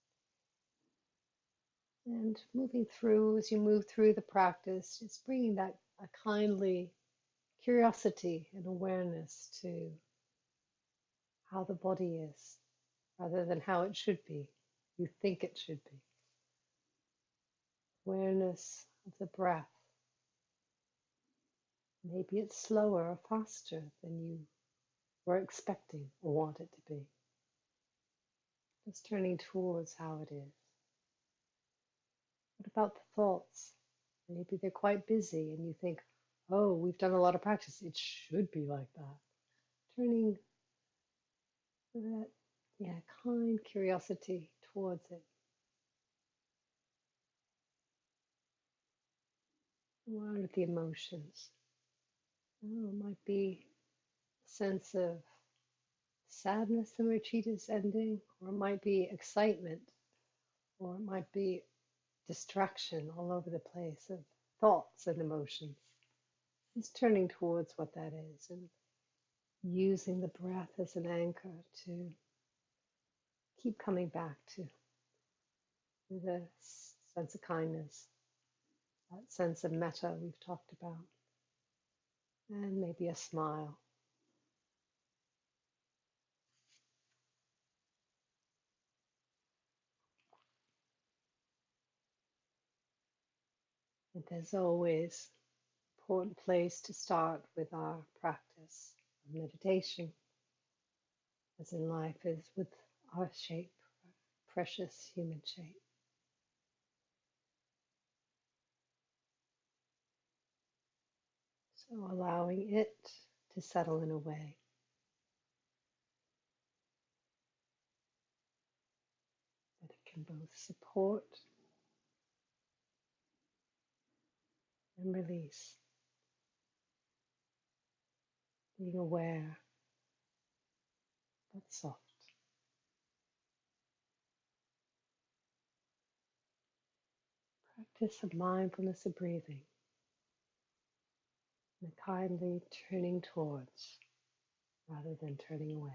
And moving through, as you move through the practice, just bringing that a kindly curiosity and awareness to how the body is, rather than how it should be. You think it should be. Awareness of the breath. Maybe it's slower or faster than you were expecting or want it to be. Just turning towards how it is. What about the thoughts? Maybe they're quite busy and you think, oh, we've done a lot of practice. It should be like that. Turning that, yeah, kind curiosity towards it. What are the emotions? Oh, it might be a sense of sadness the retreat is ending, or it might be excitement, or it might be distraction all over the place of thoughts and emotions. It's turning towards what that is and using the breath as an anchor to keep coming back to the sense of kindness, that sense of metta we've talked about, and maybe a smile. And there's always an important place to start with our practice of meditation, as in life is with our shape, our precious human shape. So allowing it to settle in a way that it can both support and release, being aware but soft. Practice of mindfulness of breathing and kindly turning towards rather than turning away.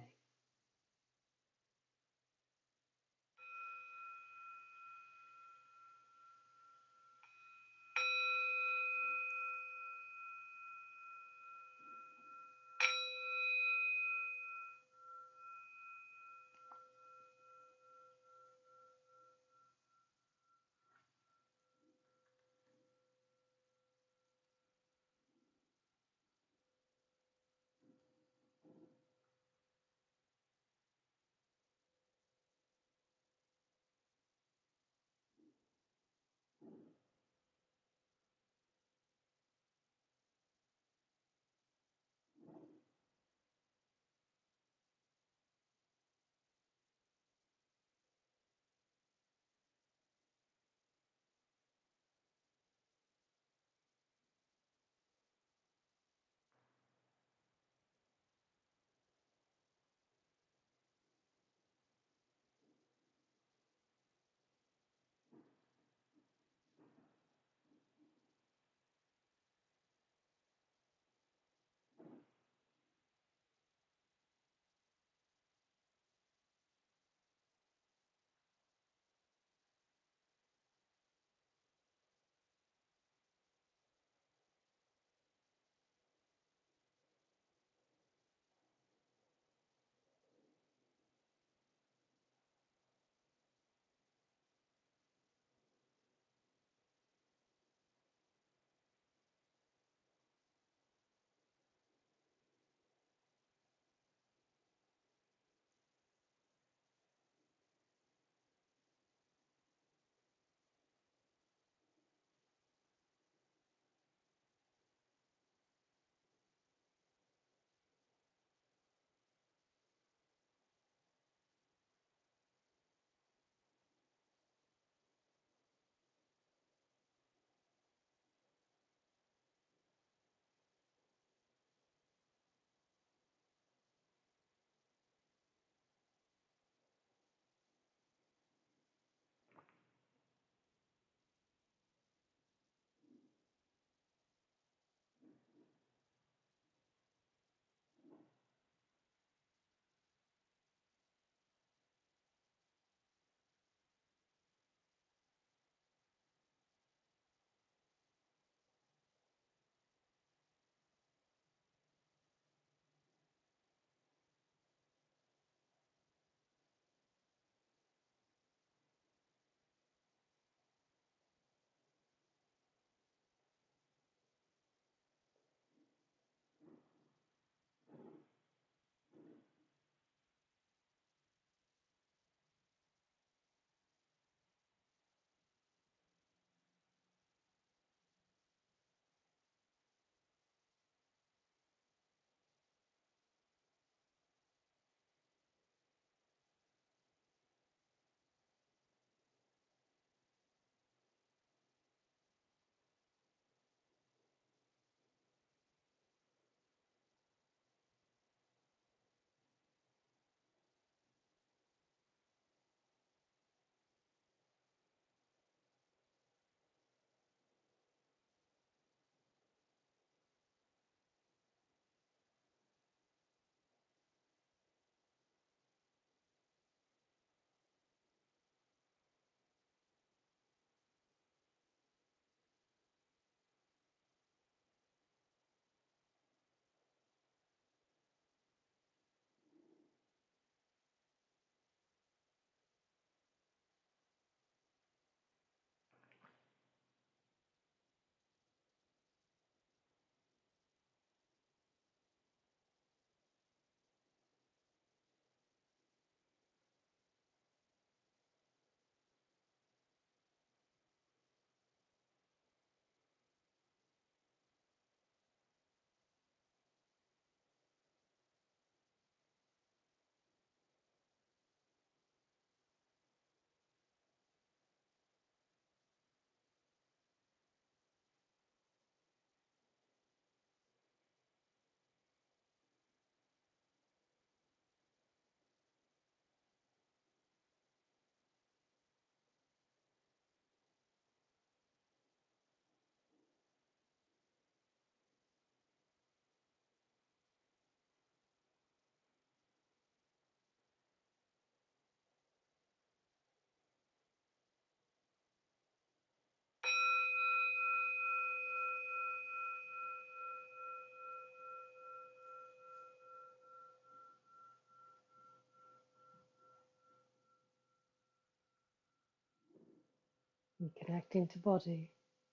And connecting to body,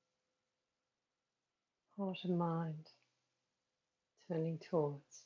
heart and mind, turning towards.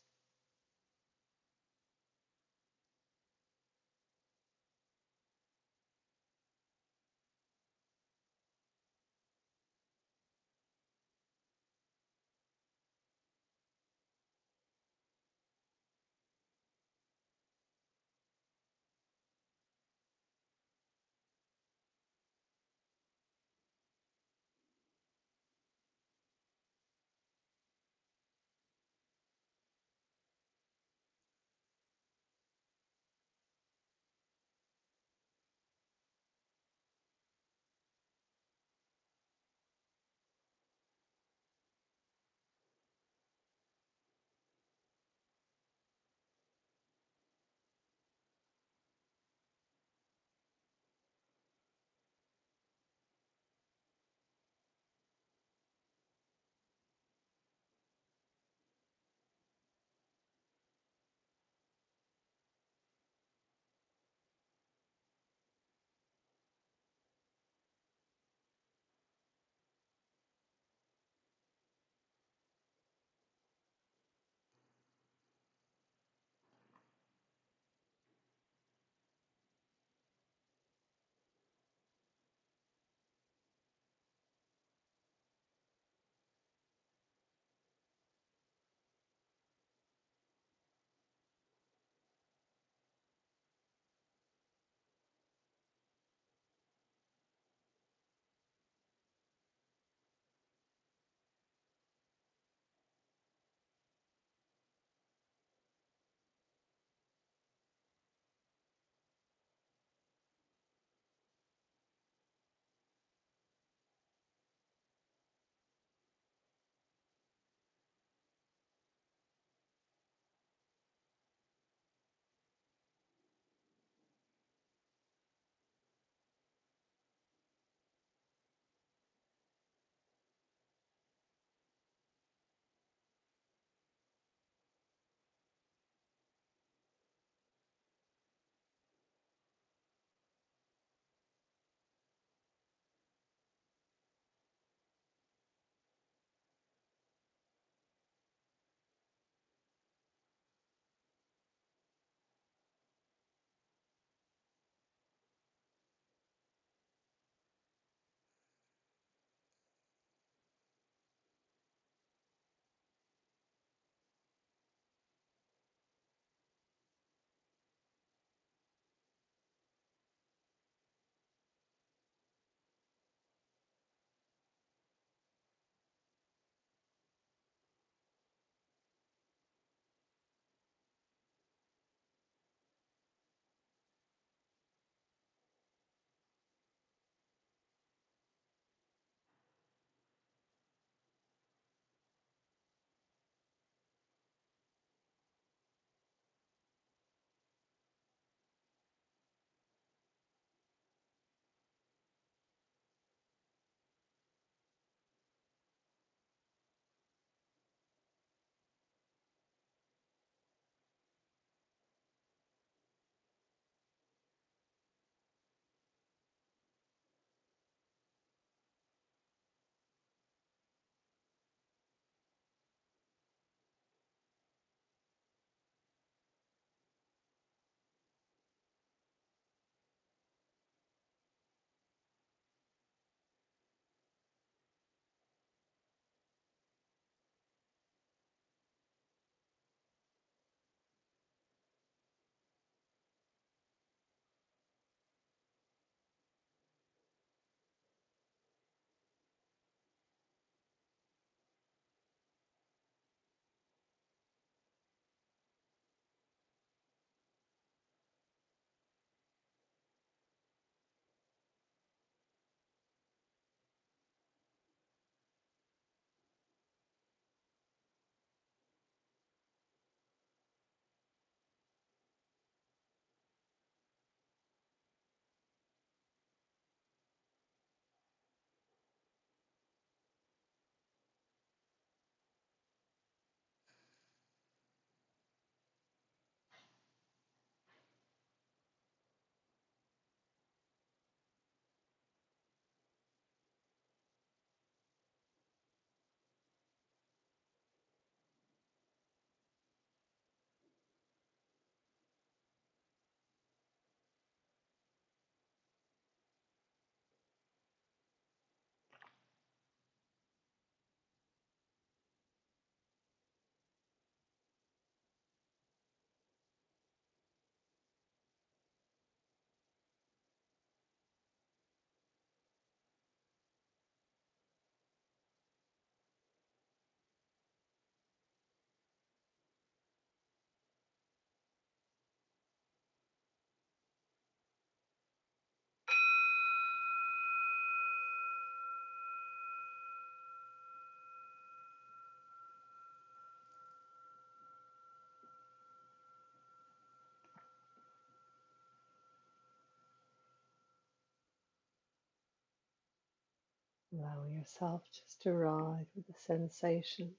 Allow yourself just to ride with the sensations,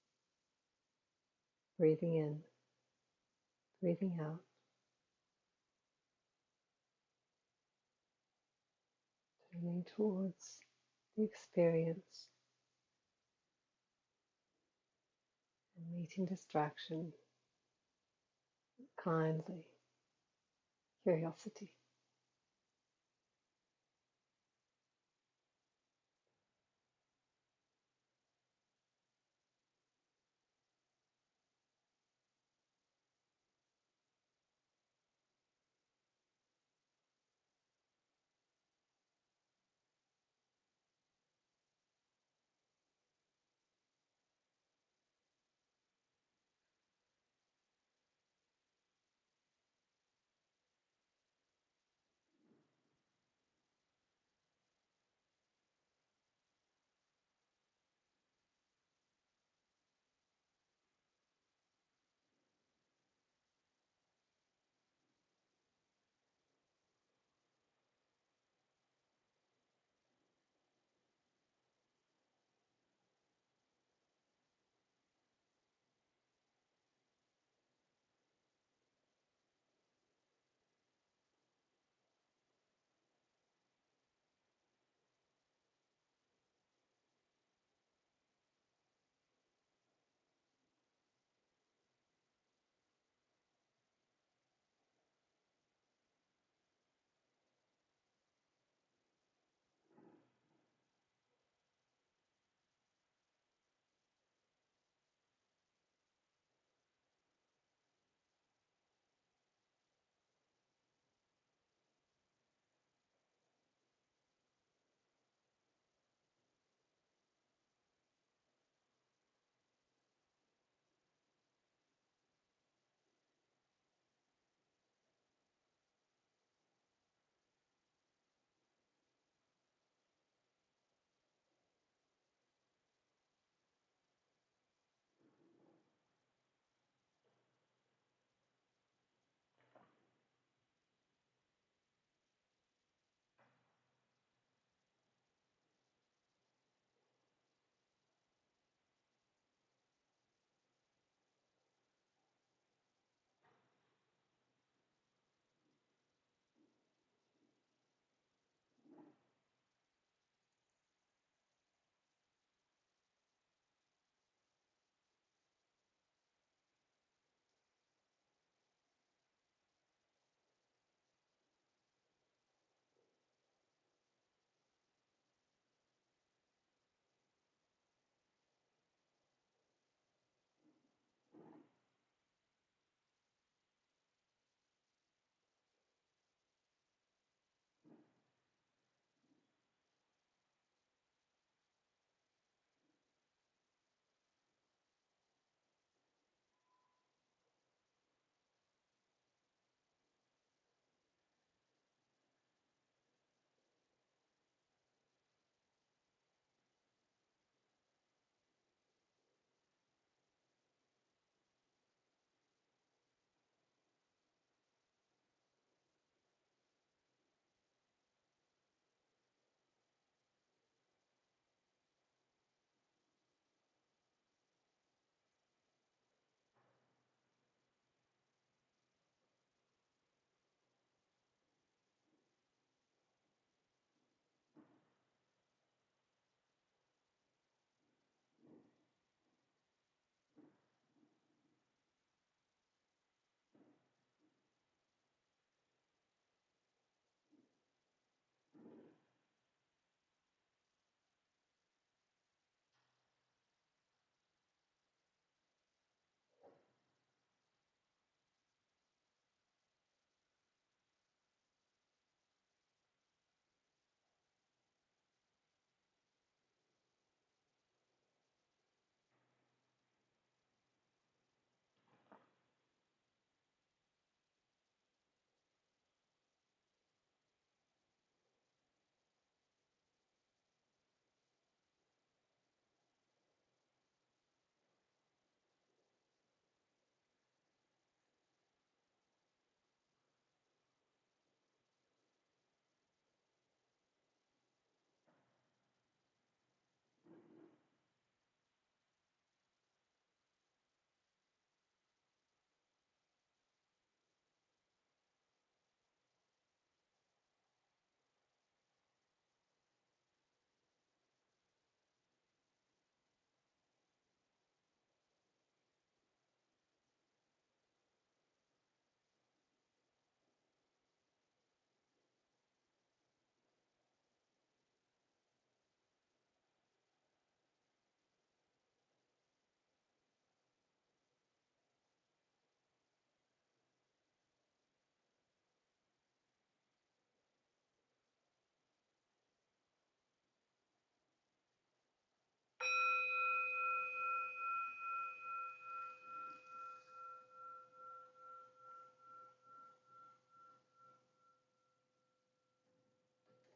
breathing in, breathing out, turning towards the experience and meeting distraction kindly, curiosity.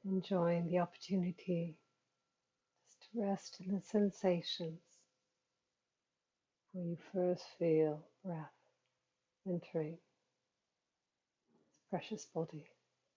enjoying the opportunity just to rest in the sensations where you first feel breath entering this precious body.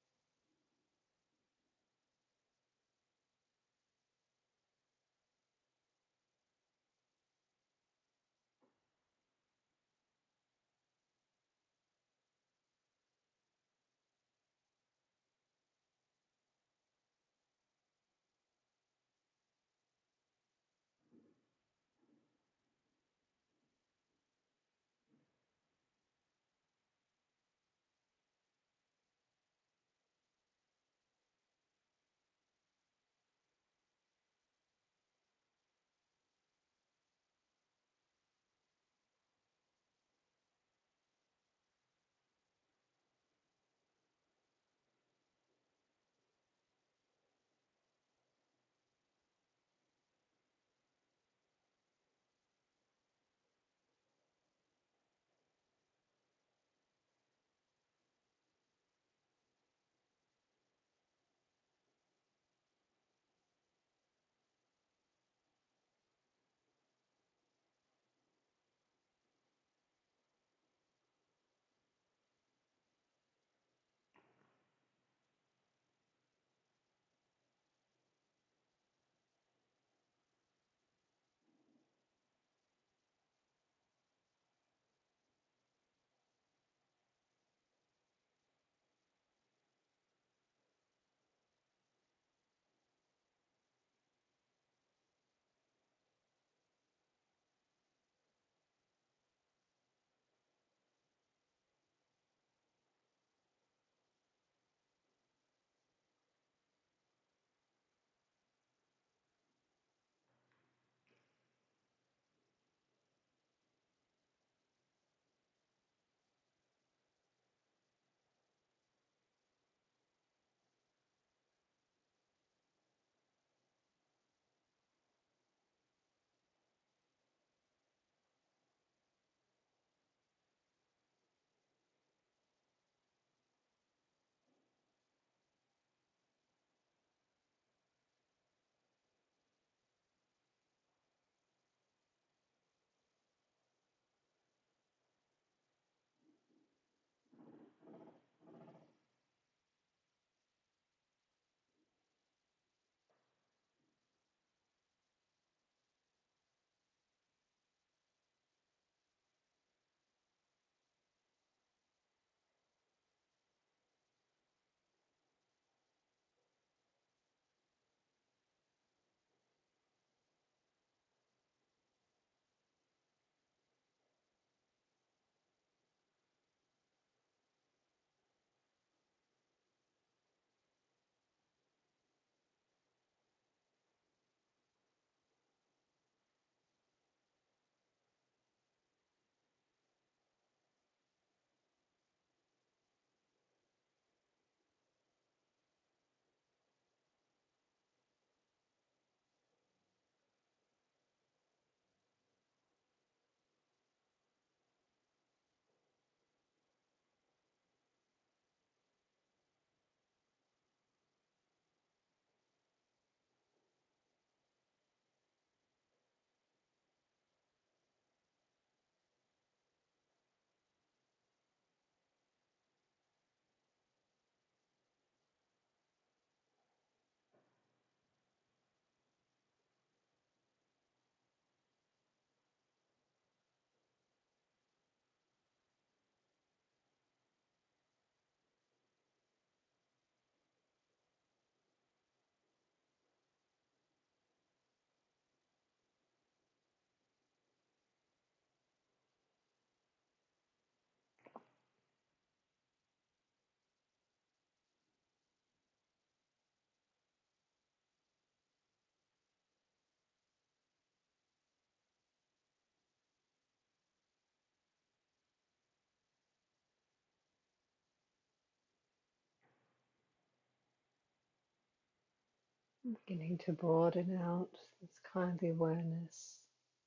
Beginning to broaden out this kindly awareness,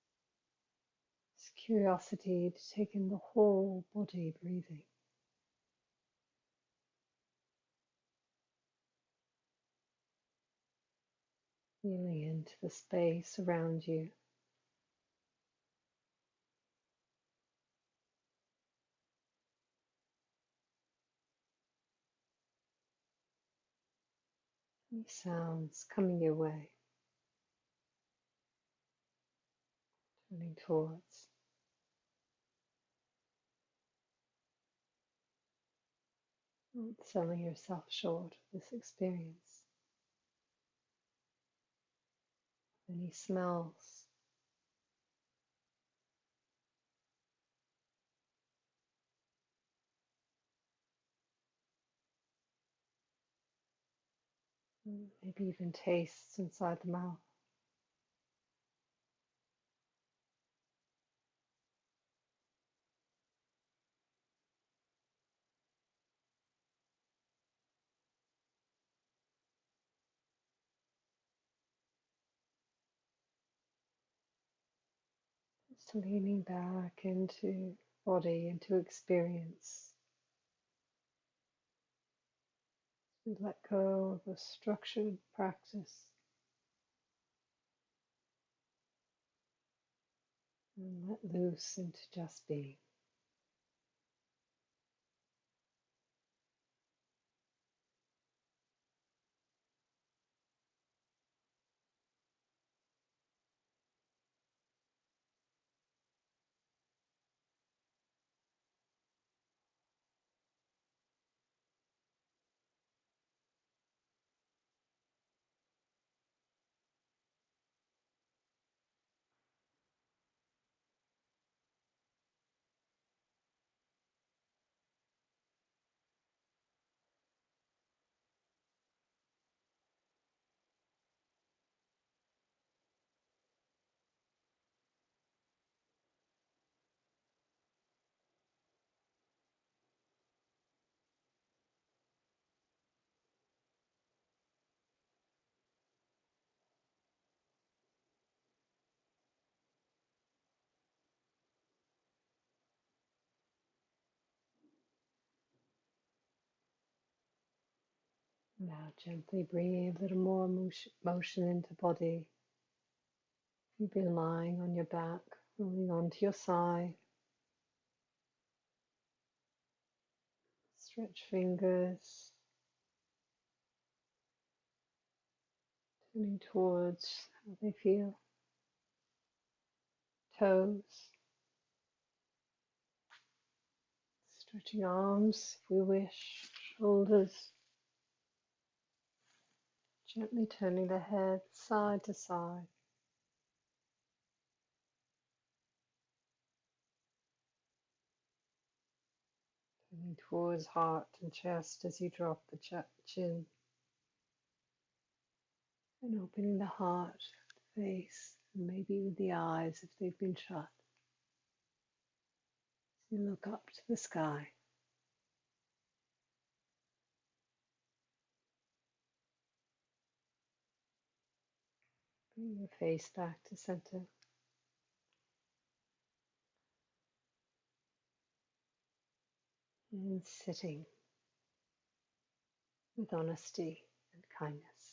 this curiosity to take in the whole body breathing. feeling into the space around you. Any sounds coming your way, turning towards. Not selling yourself short of this experience. Any smells, maybe even tastes inside the mouth. Just leaning back into body, into experience. We let go of a structured practice and let loose into just being. Now gently bringing a little more motion into body. You've been lying on your back, rolling onto your side. Stretch fingers, turning towards how they feel. Toes, stretching arms if we wish, shoulders, gently turning the head side to side. Turning towards heart and chest as you drop the chin. And opening the heart, the face, and maybe with the eyes if they've been shut. You look up to the sky. Bring your face back to center. And sitting with honesty and kindness.